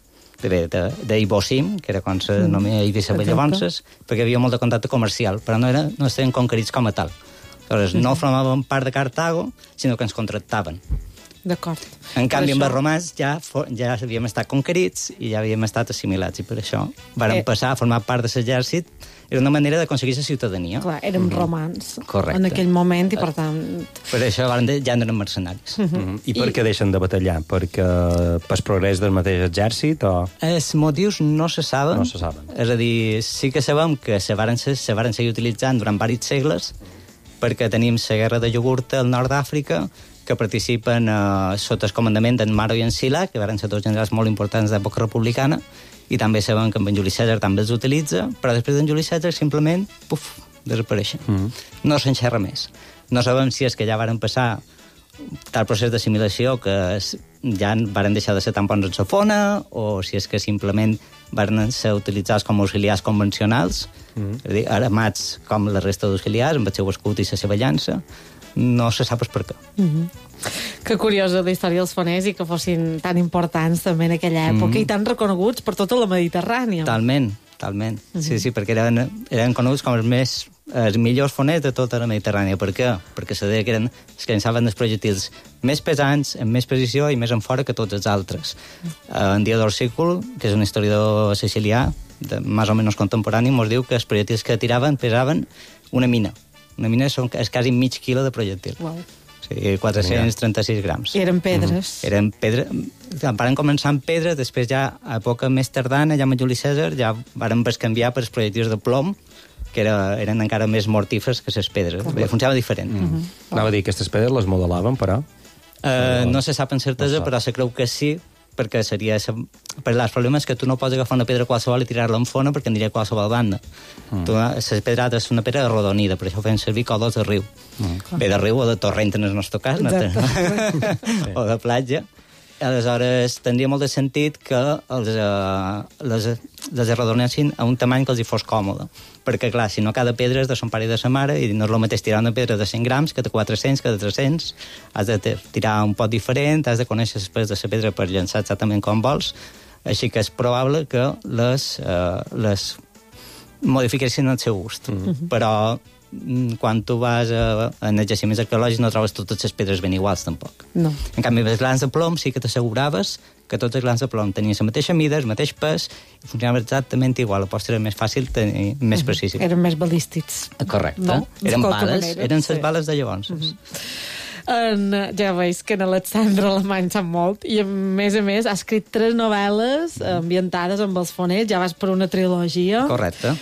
d'Ibocim, que era quan s'anomia Eivissa Bellavonses, perquè hi havia molt de contacte comercial, però no, era, no estaven conquerits com a tal. Aleshores, no formaven part de Cartago, sinó que ens contractaven. D'acord. En canvi, amb els romans ja, ja havíem estat conquerits i ja havíem estat assimilats, i per això vàrem eh. passar a formar part de l'exèrcit. Era una manera d'aconseguir la ciutadania. Clar, érem mm-hmm. romans Correcte. En aquell moment i, per tant... Per això ja no eren mercenaris. Mm-hmm. Mm-hmm. I per I... què deixen de batallar? Perquè pel progrés del mateix exèrcit o...? Els motius no se saben. No se saben. És a dir, sí que sabem que se varen, se varen seguir utilitzant durant diversos segles, perquè tenim la guerra de iogurta al nord d'Àfrica, que participen eh, sota el comandament d'en Maro i en Sila, que van ser dos generals molt importants d'època republicana, i també sabem que en Juli Cèsar també els utilitza, però després d'en Juli Cèsar simplement, puf, desapareixen. Mm -hmm. No s'enxerra més. No sabem si és que ja varen passar tal procés d'assimilació que ja varen deixar de ser tan bons en la fona, o si és que simplement varen ser utilitzats com a auxiliars convencionals, mm -hmm. és a dir, armats com la resta d'auxiliars, amb el seu escut i la seva llança. No se sap per què. Mm-hmm. Que curiosa la història dels foners i que fossin tan importants també en aquella època mm-hmm. i tan reconeguts per tota la Mediterrània. Talment, talment. Mm-hmm. Sí, sí, perquè eren, eren coneguts com els més els millors foners de tota la Mediterrània. Per què? Perquè se deia que eren els que llançaven els projectils més pesants, amb més precisió i més en fora que tots els altres. Mm-hmm. En Diodor Sícul, que és un historiador sicilià, de, més o menys contemporani, ens diu que els projectils que tiraven pesaven una mina. Una mina són, és quasi mig quilo de projectil. Wow. O sigui, quatre-cents trenta-sis grams. I eren pedres. Mm-hmm. Eren pedres. Van començar amb pedres, després ja, a època més tardana, ja amb Juli Cèsar, ja van bescanviar per els projectils de plom, que era, eren encara més mortífers que les pedres. Bé, funcionava diferent. Mm-hmm. Anava a dir, aquestes pedres les modelaven, però? Uh, no se sap en certesa, no però se creu que sí, perquè seria... Per el problema és que tu no pots agafar una pedra qualsevol i tirar-la en fona perquè aniria a qualsevol banda. Mm. Tu, la pedrada és una pedra arrodonida, per això feien servir colors de riu. Mm. Bé, de riu o de torrent en el nostre cas, no? O de platja. Aleshores, tindria molt de sentit que els, uh, les, les arredonessin a un tamany que els hi fos còmode. Perquè, clar, si no, cada pedra és de son pare i de sa mare, i no és el mateix tirar una pedra de cent grams que de quatre-cents, que de tres-cents. Has de tirar un pot diferent, has de conèixer després de la pedra per llançar exactament com vols. Així que és probable que les, uh, les modifiquessin al seu gust. Mm-hmm. Però quan tu vas a, a jaciments arqueològics no trobes totes les pedres ben iguals, tampoc. No. En canvi, els glans de plom sí que t'asseguraves que tots els glans de plom tenien la mateixa mida, el mateix pes, i funcionava exactament igual. La postre era més fàcil, tenir més precisió. Eren més balístics. Correcte. No? Eren bales, manera, eren les sí. bales de llavors. Mm-hmm. En, ja veus que en Alexandre Alemany sap molt i a més a més ha escrit tres novel·les ambientades amb els foners, ja vas per una trilogia. Correcte.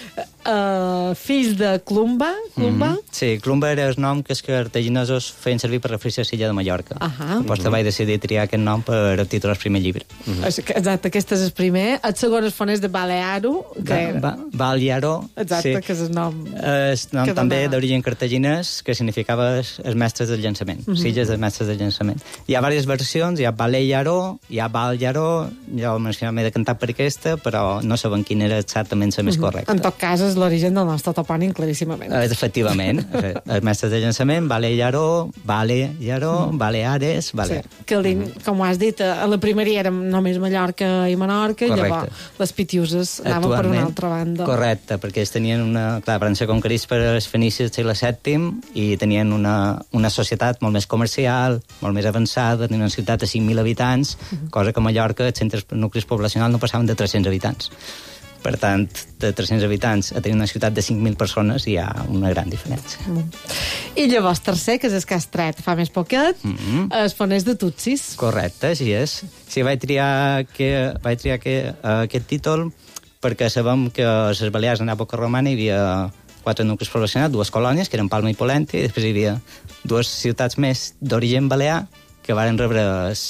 Uh, fills de Clumba, Clumba? Mm-hmm. Sí, Clumba era el nom que els cartaginesos feien servir per referir-se a l'illa de Mallorca. Uh -huh. Després mm-hmm. vaig decidir triar aquest nom per titular el primer llibre. Mm-hmm. Exacte, aquest és el primer. El segon és foners de Balearo, que ba era... Ba Balearo. Exacte, sí. que és el nom... El nom també d'origen cartaginès, que significava els mestres del llançament. Mm-hmm. Silles dels mestres del llançament. Hi ha diverses versions, hi ha Balearo, hi ha Balearo, jo m'he de cantar per aquesta, però no sabem quina era exactament la més mm-hmm. correcta. En tot cas, és l'origen del nostre topònim, claríssimament. Eh, efectivament. Els mestres de llançament, Balearo, Balearo, Baleares, Balear. Sí, que el, com has dit, a la primeria érem només Mallorca i Menorca, i llavors les Pitiuses anaven per una altra banda. Correcte, perquè ells tenien una... Clar, van ser conquerits per els fenicis del segle sèptim i tenien una, una societat molt més comercial, molt més avançada, tenien una ciutat de cinc mil habitants, uh-huh. cosa que a Mallorca, els centres nuclis poblacionals no passaven de tres-cents habitants. Per tant, de tres-cents habitants a tenir una ciutat de cinc mil persones hi ha una gran diferència. Mm. I llavors, tercer, que és el que has tret fa més poquet, mm -hmm. els foners de Tutsis. Correcte, així és. Sí, vaig triar, que, vaig triar que, uh, aquest títol perquè sabem que a les Balears en època romana hi havia quatre nuclis poblacionals, dues colònies, que eren Palma i Polenta, i després hi havia dues ciutats més d'origen balear, que varen rebre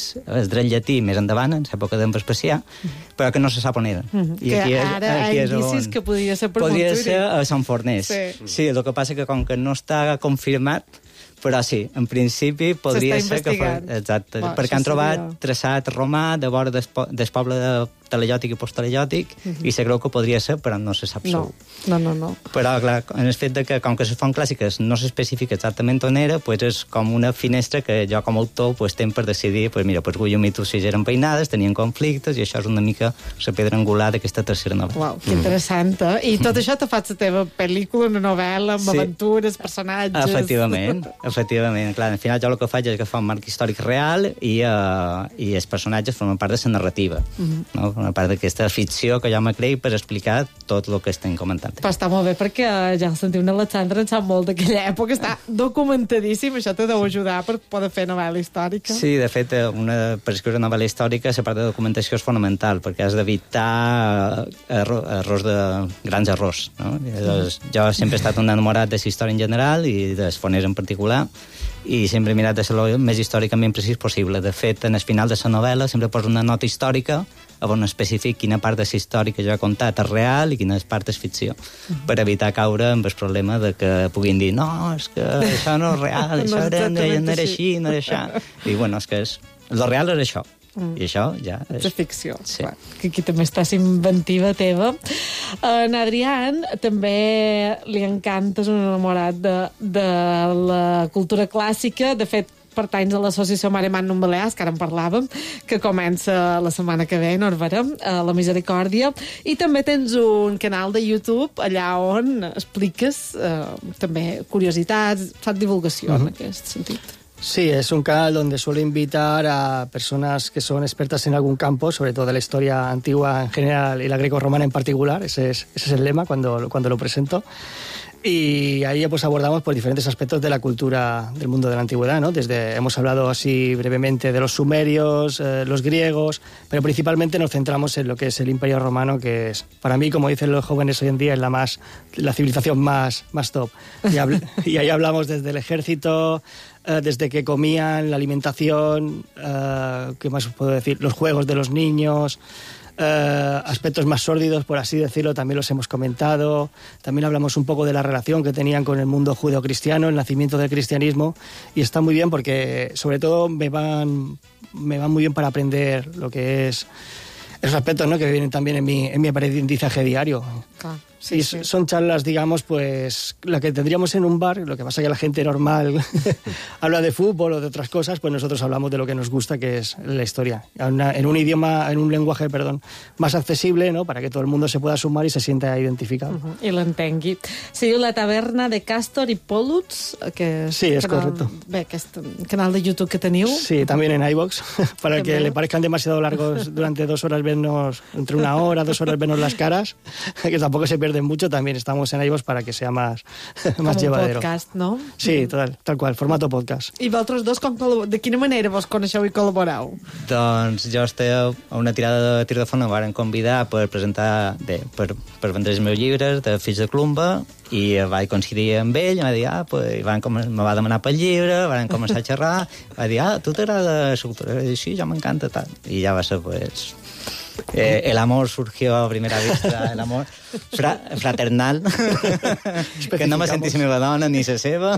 el dret llatí més endavant, en l'època d'en Vespasià, mm-hmm. però que no se sap on eren. Mm-hmm. I aquí que ara hi ha indicis on... que podria ser per podria Montuïri. Ser a Sant Forners. Sí. sí, el que passa que com que no està confirmat, però sí, en principi podria ser que fos... Exacte, Va, perquè han trobat seria... traçat romà de vora del, po del poble de telejòtic i posttelejòtic, uh -huh. i se creu que podria ser, però no se sap segur. No, no, no. Però, clar, en el fet de que, com que les fonts clàssiques no s'especifica exactament on era, pues és com una finestra que jo, com a autor, pues, tenc per decidir, pues, mira, pues, Guillem i Tussig eren peïnades, tenien conflictes, i això és una mica la pedra angular d'aquesta tercera novel·la. Uau, que interessant, eh? I tot això te fa la teva pel·lícula, una novel·la, amb sí. aventures, personatges... Efectivament, efectivament. Clar, al final jo el que faig és agafar un marc històric real i, uh, i els personatges formen part de la narrativa, mm-hmm. no? Formen part d'aquesta ficció que jo me crec per explicar tot el que estem comentant. Però està molt bé, perquè ja el sentiu l'Alexandre en sap molt d'aquella època, està documentadíssim, això te deu ajudar per poder fer novel·la històrica. Sí, de fet, una, per escriure novel·la històrica la part de documentació és fonamental, perquè has d'evitar erro, errors de grans errors, no? Llavors, jo sempre he estat un enamorat de la història en general i de les foners en particular, i sempre he mirat de ser el més històricament precís possible. De fet, en el final de la novel·la sempre poso una nota històrica on especific quina part de la història que jo he contat és real i quina part és ficció, uh-huh. per evitar caure amb el problema de que puguin dir no, és que això no és real, no això era, no era així, no era això. I bueno, és que és, el real és això. Mm. I això ja és... És ficció, sí. Clar, que aquí també està inventiva teva. En Adrián també li encanta, és un enamorat de, de la cultura clàssica. De fet, pertanys a l'associació Mare Magnum Balears, que ara en parlàvem, que comença la setmana que ve, no el verem, a la Misericòrdia. I també tens un canal de YouTube allà on expliques eh, també curiositats, fas divulgació uh-huh. en aquest sentit. Sí, es un canal donde suelo invitar a personas que son expertas en algún campo, sobre todo de la historia antigua en general y la greco-romana en particular. Ese es, ese es el lema cuando, cuando lo presento. Y ahí pues abordamos pues, diferentes aspectos de la cultura del mundo de la antigüedad, ¿no? Desde, hemos hablado así brevemente de los sumerios, eh, los griegos, pero principalmente nos centramos en lo que es el Imperio Romano, que es, para mí, como dicen los jóvenes hoy en día, es la más la civilización más, más top. Y, habl- y ahí hablamos desde el ejército, eh, desde que comían, la alimentación, eh, ¿qué más os puedo decir? Los juegos de los niños... Uh, aspectos más sórdidos, por así decirlo, también los hemos comentado. También hablamos un poco de la relación que tenían con el mundo judeocristiano, el nacimiento del cristianismo, y está muy bien porque, sobre todo, me van, me van muy bien para aprender lo que es esos aspectos, ¿no? Que vienen también en mi, en mi aprendizaje diario. Ah, sí, y sí. Son charlas, digamos, pues, la que tendríamos en un bar. Lo que pasa es que la gente normal habla de fútbol o de otras cosas, pues nosotros hablamos de lo que nos gusta, que es la historia. Una, en un idioma, en un lenguaje, perdón, más accesible, ¿no? Para que todo el mundo se pueda sumar y se sienta identificado. Uh-huh. I l'entengui. Sí, la taverna de Castor y Pollux, que és... Sí, és canal, correcto. Bé, aquest canal de YouTube que teniu. Sí, también en iVoox, para el que le parezcan demasiado largos durante dos horas vernos, entre una hora, dos horas vernos las caras, que tampoco se pierden mucho, también estamos en iVoox para que sea más, más com llevadero. un podcast, no? Sí, tal, tal qual, formato podcast. I vosaltres dos, com, de quina manera vos coneixeu i col·laboreu? Doncs jo estava a una tirada de tir de font, em van convidar per presentar, bé, per, per vendre els meus llibres de Fills de Clumba, i vaig coincidir amb ell, i em va dir, ah, pues, i van, me va demanar pel llibre, van començar a xerrar, va dir, ah, tu t'agrada la cultura? I sí, ja m'encanta, tal. I ja va ser, pues... Eh, el amor surgió a primera vista, el amor fra fraternal, que no me sentís la meva dona ni la seva.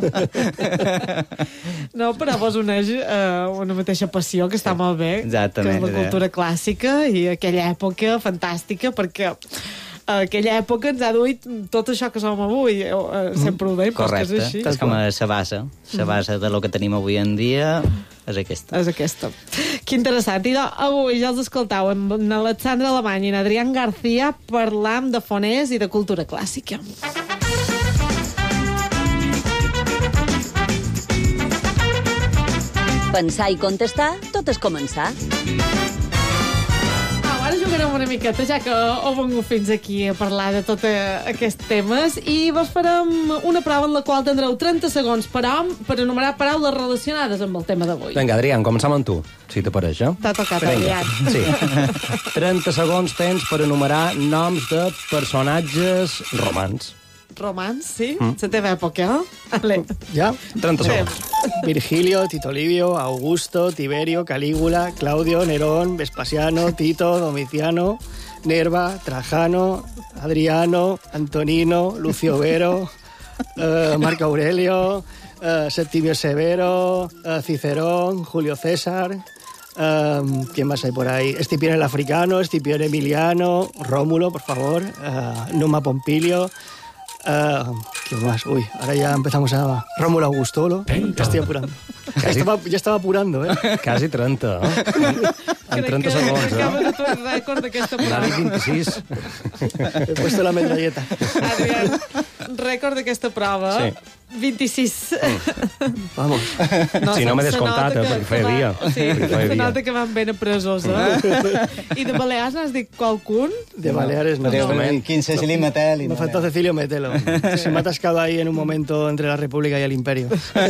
No, però vos uneix eh, una mateixa passió, que està sí, molt bé, exactament, que és la cultura clàssica i aquella època fantàstica, perquè a aquella època ens ha duit tot això que som avui, eh, sempre ho deim, correcte, però és així. és com la base, la base de lo que tenim avui en dia és aquesta. És aquesta. Que interessant. I avui ja els escoltau amb l'Alexandre Alemany i n'Adrián García parlant de foners i de cultura clàssica. Pensar i contestar, tot és començar. Ara jugarem una miqueta, ja que heu vengut fins aquí a parlar de tots aquests temes, i vos farem una prova en la qual tindreu trenta segons per hom per enumerar paraules relacionades amb el tema d'avui. Vinga, Adrián, començam amb tu, si te pareix, eh? T'ha tocat, Adrián. Sí. trenta segons tens per enumerar noms de personatges romans. Romans, sí? Mm. La teva època, eh? Ale. Ja? trenta segons. Virgilio, Tito Livio, Augusto, Tiberio, Calígula, Claudio, Nerón, Vespasiano, Tito, Domiciano, Nerva, Trajano, Adriano, Antonino, Lucio Vero, eh, Marco Aurelio, eh, Septimio Severo, eh, Cicerón, Julio César, Um, ¿Quién más hay por ahí? Escipión el Africano, Escipión Emiliano, Rómulo, por favor, uh, Numa Pompilio. Uh, ¿Quién más? Uy, ahora ya empezamos a... Rómulo Augustolo. Ya estoy apurando. Ja estava, ja estava apurando, eh? Quasi trenta, eh? En trenta segons, eh? Acaba de fer rècord d'aquesta prova. N'ha vint-i-sis. He puesto la metralleta. Adrián, rècord d'aquesta prova. Sí. vint-i-sis. Vamos. No, si no m'he descomptat, eh, perquè feia dia. Sí, se nota que van ben apresos, eh? I de Balears n'has dit qualcun? De Baleares no. no. quince Cecilio Metelo. Me faltó Cecilio Metelo. Se m'ha atascado ahí en un momento entre la República y el Imperio.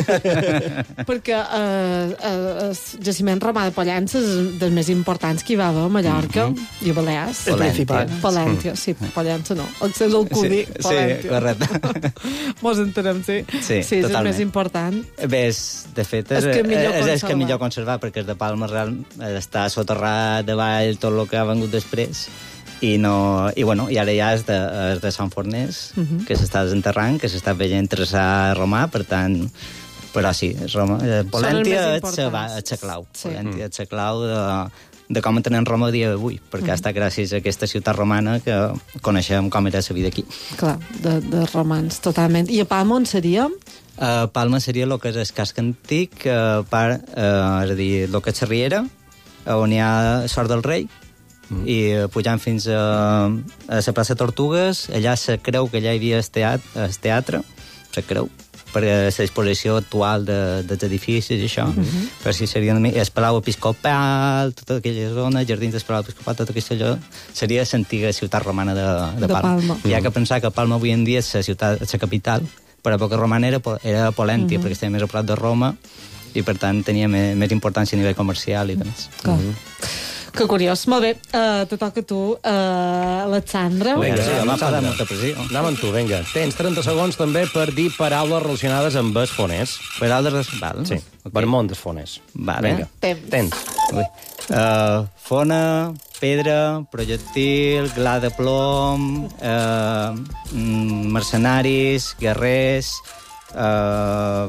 Perquè eh, eh, el jaciment romà de Pollença és dels més importants que hi va haver a Mallorca mm-hmm. i a Balears. El principal. Polèntia, sí, Pollença no. El és el cudi, sí, Polèntia. Sí, correcte. Mos entenem, sí. Sí, sí és totalment. el més important. Bé, és, de fet, és, és, que millor és, és conservar. que millor conservar, perquè el de Palma real està soterrat davall tot el que ha vengut després. I, no, i, bueno, i ara ja és de, és de Sant Forners, uh -huh. que s'està desenterrant, que s'està veient traçar romà, per tant... Però sí, Roma, eh, Polèntia és la clau. Sí. Polèntia és la clau de, de com entenem Roma a dia d'avui, perquè uh -huh. ha estat gràcies a aquesta ciutat romana que coneixem com era la vida aquí. Clar, de, de romans, totalment. I a Palma on seria? Uh, Palma seria el que és el casc antic, uh, per, uh, és a dir, el que és la Riera, on hi ha Sort del Rei, mm. i uh, pujant fins a, a la plaça Tortugues, allà se creu que allà hi havia el teatre, el teatre se creu, per l'exposició actual de, dels edificis i això, mm-hmm. però si seria el Palau Episcopal, tota aquella zona, jardins del Palau Episcopal, tot aquest allò, seria l'antiga ciutat romana de, de, de Palma. Palma. I hi ha que pensar que Palma avui en dia és la ciutat, la capital, però a l'època romana era, era Polèntia, mm-hmm. perquè estava més a prop de Roma, i per tant tenia més, més importància a nivell comercial i més. Clar. Mm-hmm. Que curiós. Molt bé, uh, te toca a tu, uh, Alexandra. Vinga, sí, Alexandra. Alexandra. Molta pressió. Anem amb tu, vinga. Tens trenta segons també per dir paraules relacionades amb els foners. Paraules... Val. Sí, okay. Per món dels foners. Vale. Vinga, Temps. tens. Uh, fona, pedra, projectil, gla de plom, uh, mercenaris, guerrers... Uh,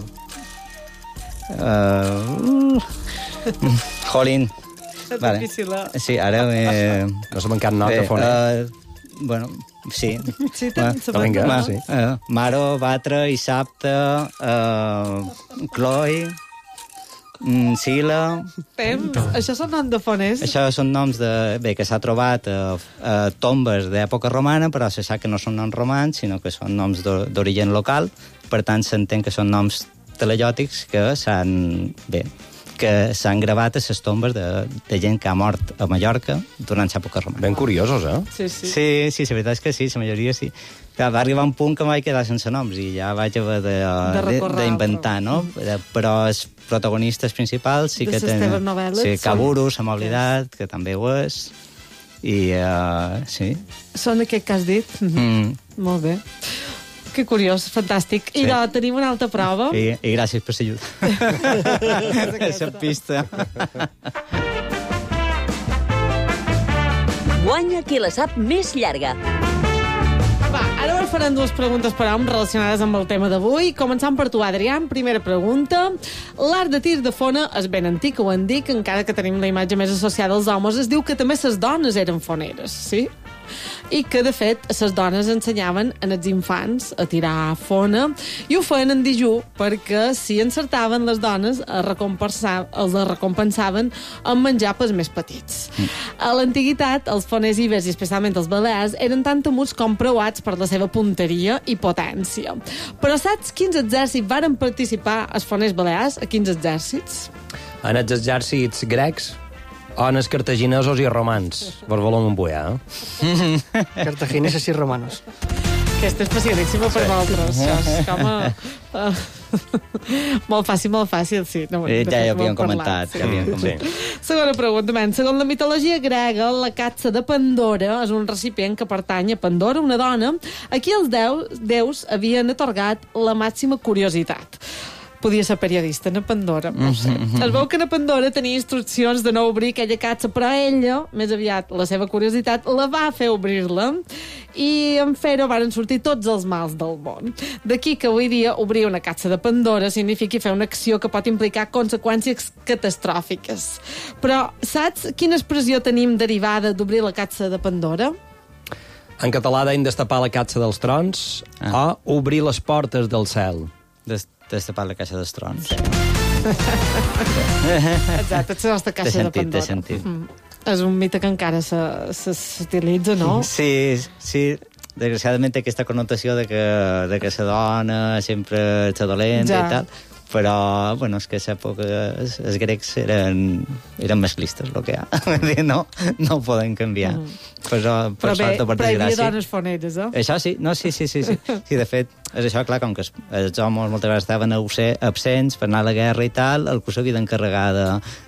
uh, Jolín. Vale. Difícil, eh? Sí, ara... Eh... No s'ha mancat nota, foner. Uh, bueno, sí. Sí, tens uh, vinga, ma, sí. Uh, Maro, Batre, Issapte, uh, Cloi, mm, Sila... Temps. Això són noms de foners? Això són noms de... Bé, que s'ha trobat a, a tombes d'època romana, però se sap que no són noms romans, sinó que són noms d'origen local. Per tant, s'entén que són noms telejòtics que s'han... Bé, que s'han gravat a les tombes de, de gent que ha mort a Mallorca durant l'època romana. Ben curiosos, eh? Sí, sí. Sí, sí, la veritat és que sí, la majoria sí. Clar, va arribar un punt que em vaig quedar sense noms i ja vaig haver d'inventar, no? Però els protagonistes principals sí que tenen... Sí, Caburu, se m'ha oblidat, que també ho és. I, uh, sí. Són aquest que has dit? Mm. Molt bé. Que curiós, fantàstic. I sí. Doncs tenim una altra prova. I, i gràcies per l'ajuda. Aquesta pista. Guanya qui la sap més llarga. Va, ara us farem dues preguntes per a hom relacionades amb el tema d'avui. Començant per tu, Adrián. Primera pregunta. L'art de tir de fona és ben antic, ho en dic, encara que tenim la imatge més associada als homes. Es diu que també les dones eren foneres, sí? I que, de fet, les dones ensenyaven als infants a tirar fona i ho feien en dijú perquè, si encertaven les dones, els recompensaven amb menjar pels més petits. Mm. A l'antiguitat, els foners ibers, i especialment els balears, eren tan temuts com preuats per la seva punteria i potència. Però saps quins exèrcits varen participar els foners balears? A quins exèrcits? En els exèrcits grecs, on els cartaginesos i romans. Barbaló Montbui, eh? Cartagineses i romanos. Aquesta és facilíssima per vosaltres. Això és com a... molt fàcil, molt fàcil, sí. No, eh, ja hi havíem comentat. Sí. Ja havíem comentat. Sí. Segona pregunta, men. Segons la mitologia grega, la catza de Pandora és un recipient que pertany a Pandora, una dona, a qui els déus, déus havien atorgat la màxima curiositat. podia ser periodista a Pandora, no sé. Mm-hmm. Es veu que a Pandora tenia instruccions de no obrir aquella catxa, però ella, més aviat, la seva curiositat, la va fer obrir-la i en fer-ho varen sortir tots els mals del món. D'aquí que avui dia obrir una catxa de Pandora significa fer una acció que pot implicar conseqüències catastròfiques. Però saps quina expressió tenim derivada d'obrir la catxa de Pandora? En català deim destapar la catxa dels trons ah. o obrir les portes del cel. Des, destapar la caixa dels trons. Sí. Exacte, és la nostra caixa de, sentit, de Pandora. De sentit. Mm. És un mite que encara s'utilitza, no? Sí, sí. Desgraciadament té aquesta connotació de que, de que la dona sempre és dolenta ja. I tal, però, bueno, és que a l'època els, els grecs eren, eren masclistes, el que hi ha. no, no ho poden canviar. Mm. Però, per però bé, sort o per però hi havia desgràcia. Dones foneres, eh? Això sí, no, sí, sí, sí, sí. Sí, de fet, és això, clar, com que els, els homes moltes vegades estaven absents per anar a la guerra i tal, el que s'havia d'encarregar de,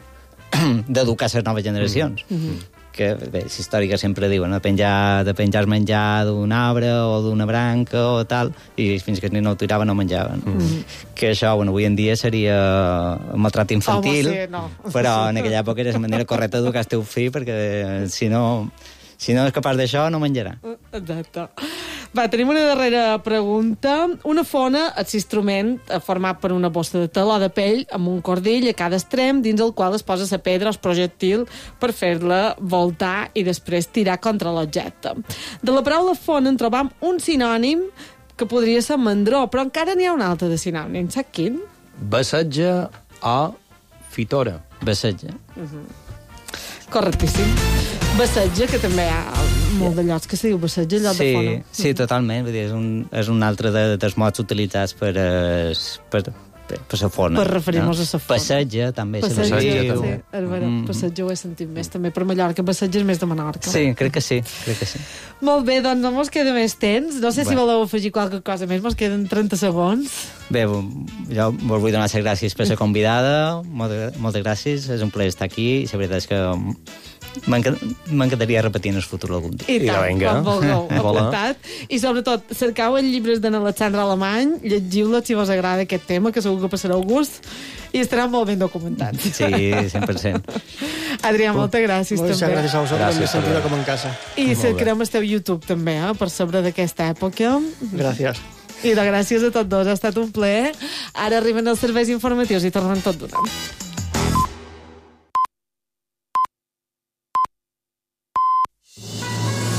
d'educar les noves generacions. Mm-hmm. Que, bé, les històriques sempre diuen, de penjar, de penjar menjar d'un arbre o d'una branca o tal, i fins que no ho tiraven no menjaven. Mm. Que això, bueno, avui en dia seria un maltrat infantil, Home, sí, no. Però en aquella època era la manera correcta d'educar el teu fill, perquè si no, si no és capaç d'això, no menjarà. Exacte. Va, tenim una darrera pregunta. Una fona és l'instrument format per una bossa de teló de pell amb un cordill a cada extrem dins el qual es posa la pedra o el projectil per fer-la voltar i després tirar contra l'objecte. De la paraula fona en trobam un sinònim que podria ser mandró, però encara n'hi ha un altre de sinònim. Saps quin? Bassetge o fitora. Bassetge. Uh-huh. Correctíssim. Bassetge, que també hi ha molt de llocs que se diu bassetge, lloc sí, de fona. Sí, totalment. Vull dir, és, un, és un altre de, dels mots utilitzats per, per, per, per la fona. Per referir-nos no? a la fona. Passetge, també. Passetge, sí, sí, és vera. Mm. Passetge ho he sentit més, també per Mallorca. Passetge és més de Menorca. Sí, crec que sí. Crec que sí. Molt bé, doncs no mos queda més temps. No sé bé. Si voleu afegir qualque cosa més. Mos queden trenta segons. Bé, jo vos vull donar les gràcies per la convidada. Moltes, moltes gràcies. És un plaer estar aquí. I la veritat és que m'encantaria repetir en el futur algun dia. I tant, quan vulgueu, apuntat. I sobretot, cercau els llibres d'en Alexandre Alemany, llegiu-lo si vos agrada aquest tema, que segur que passareu gust, i estaran molt ben documentats. Sí, cent per cent. Adrià, moltes gràcies Moltes també. gràcies a vosaltres, m'he sentit com en casa. I cercarem el teu YouTube també, eh, per sobre d'aquesta època. Gràcies. I de gràcies a tots dos, ha estat un plaer. Ara arriben els serveis informatius i tornem tot d'una.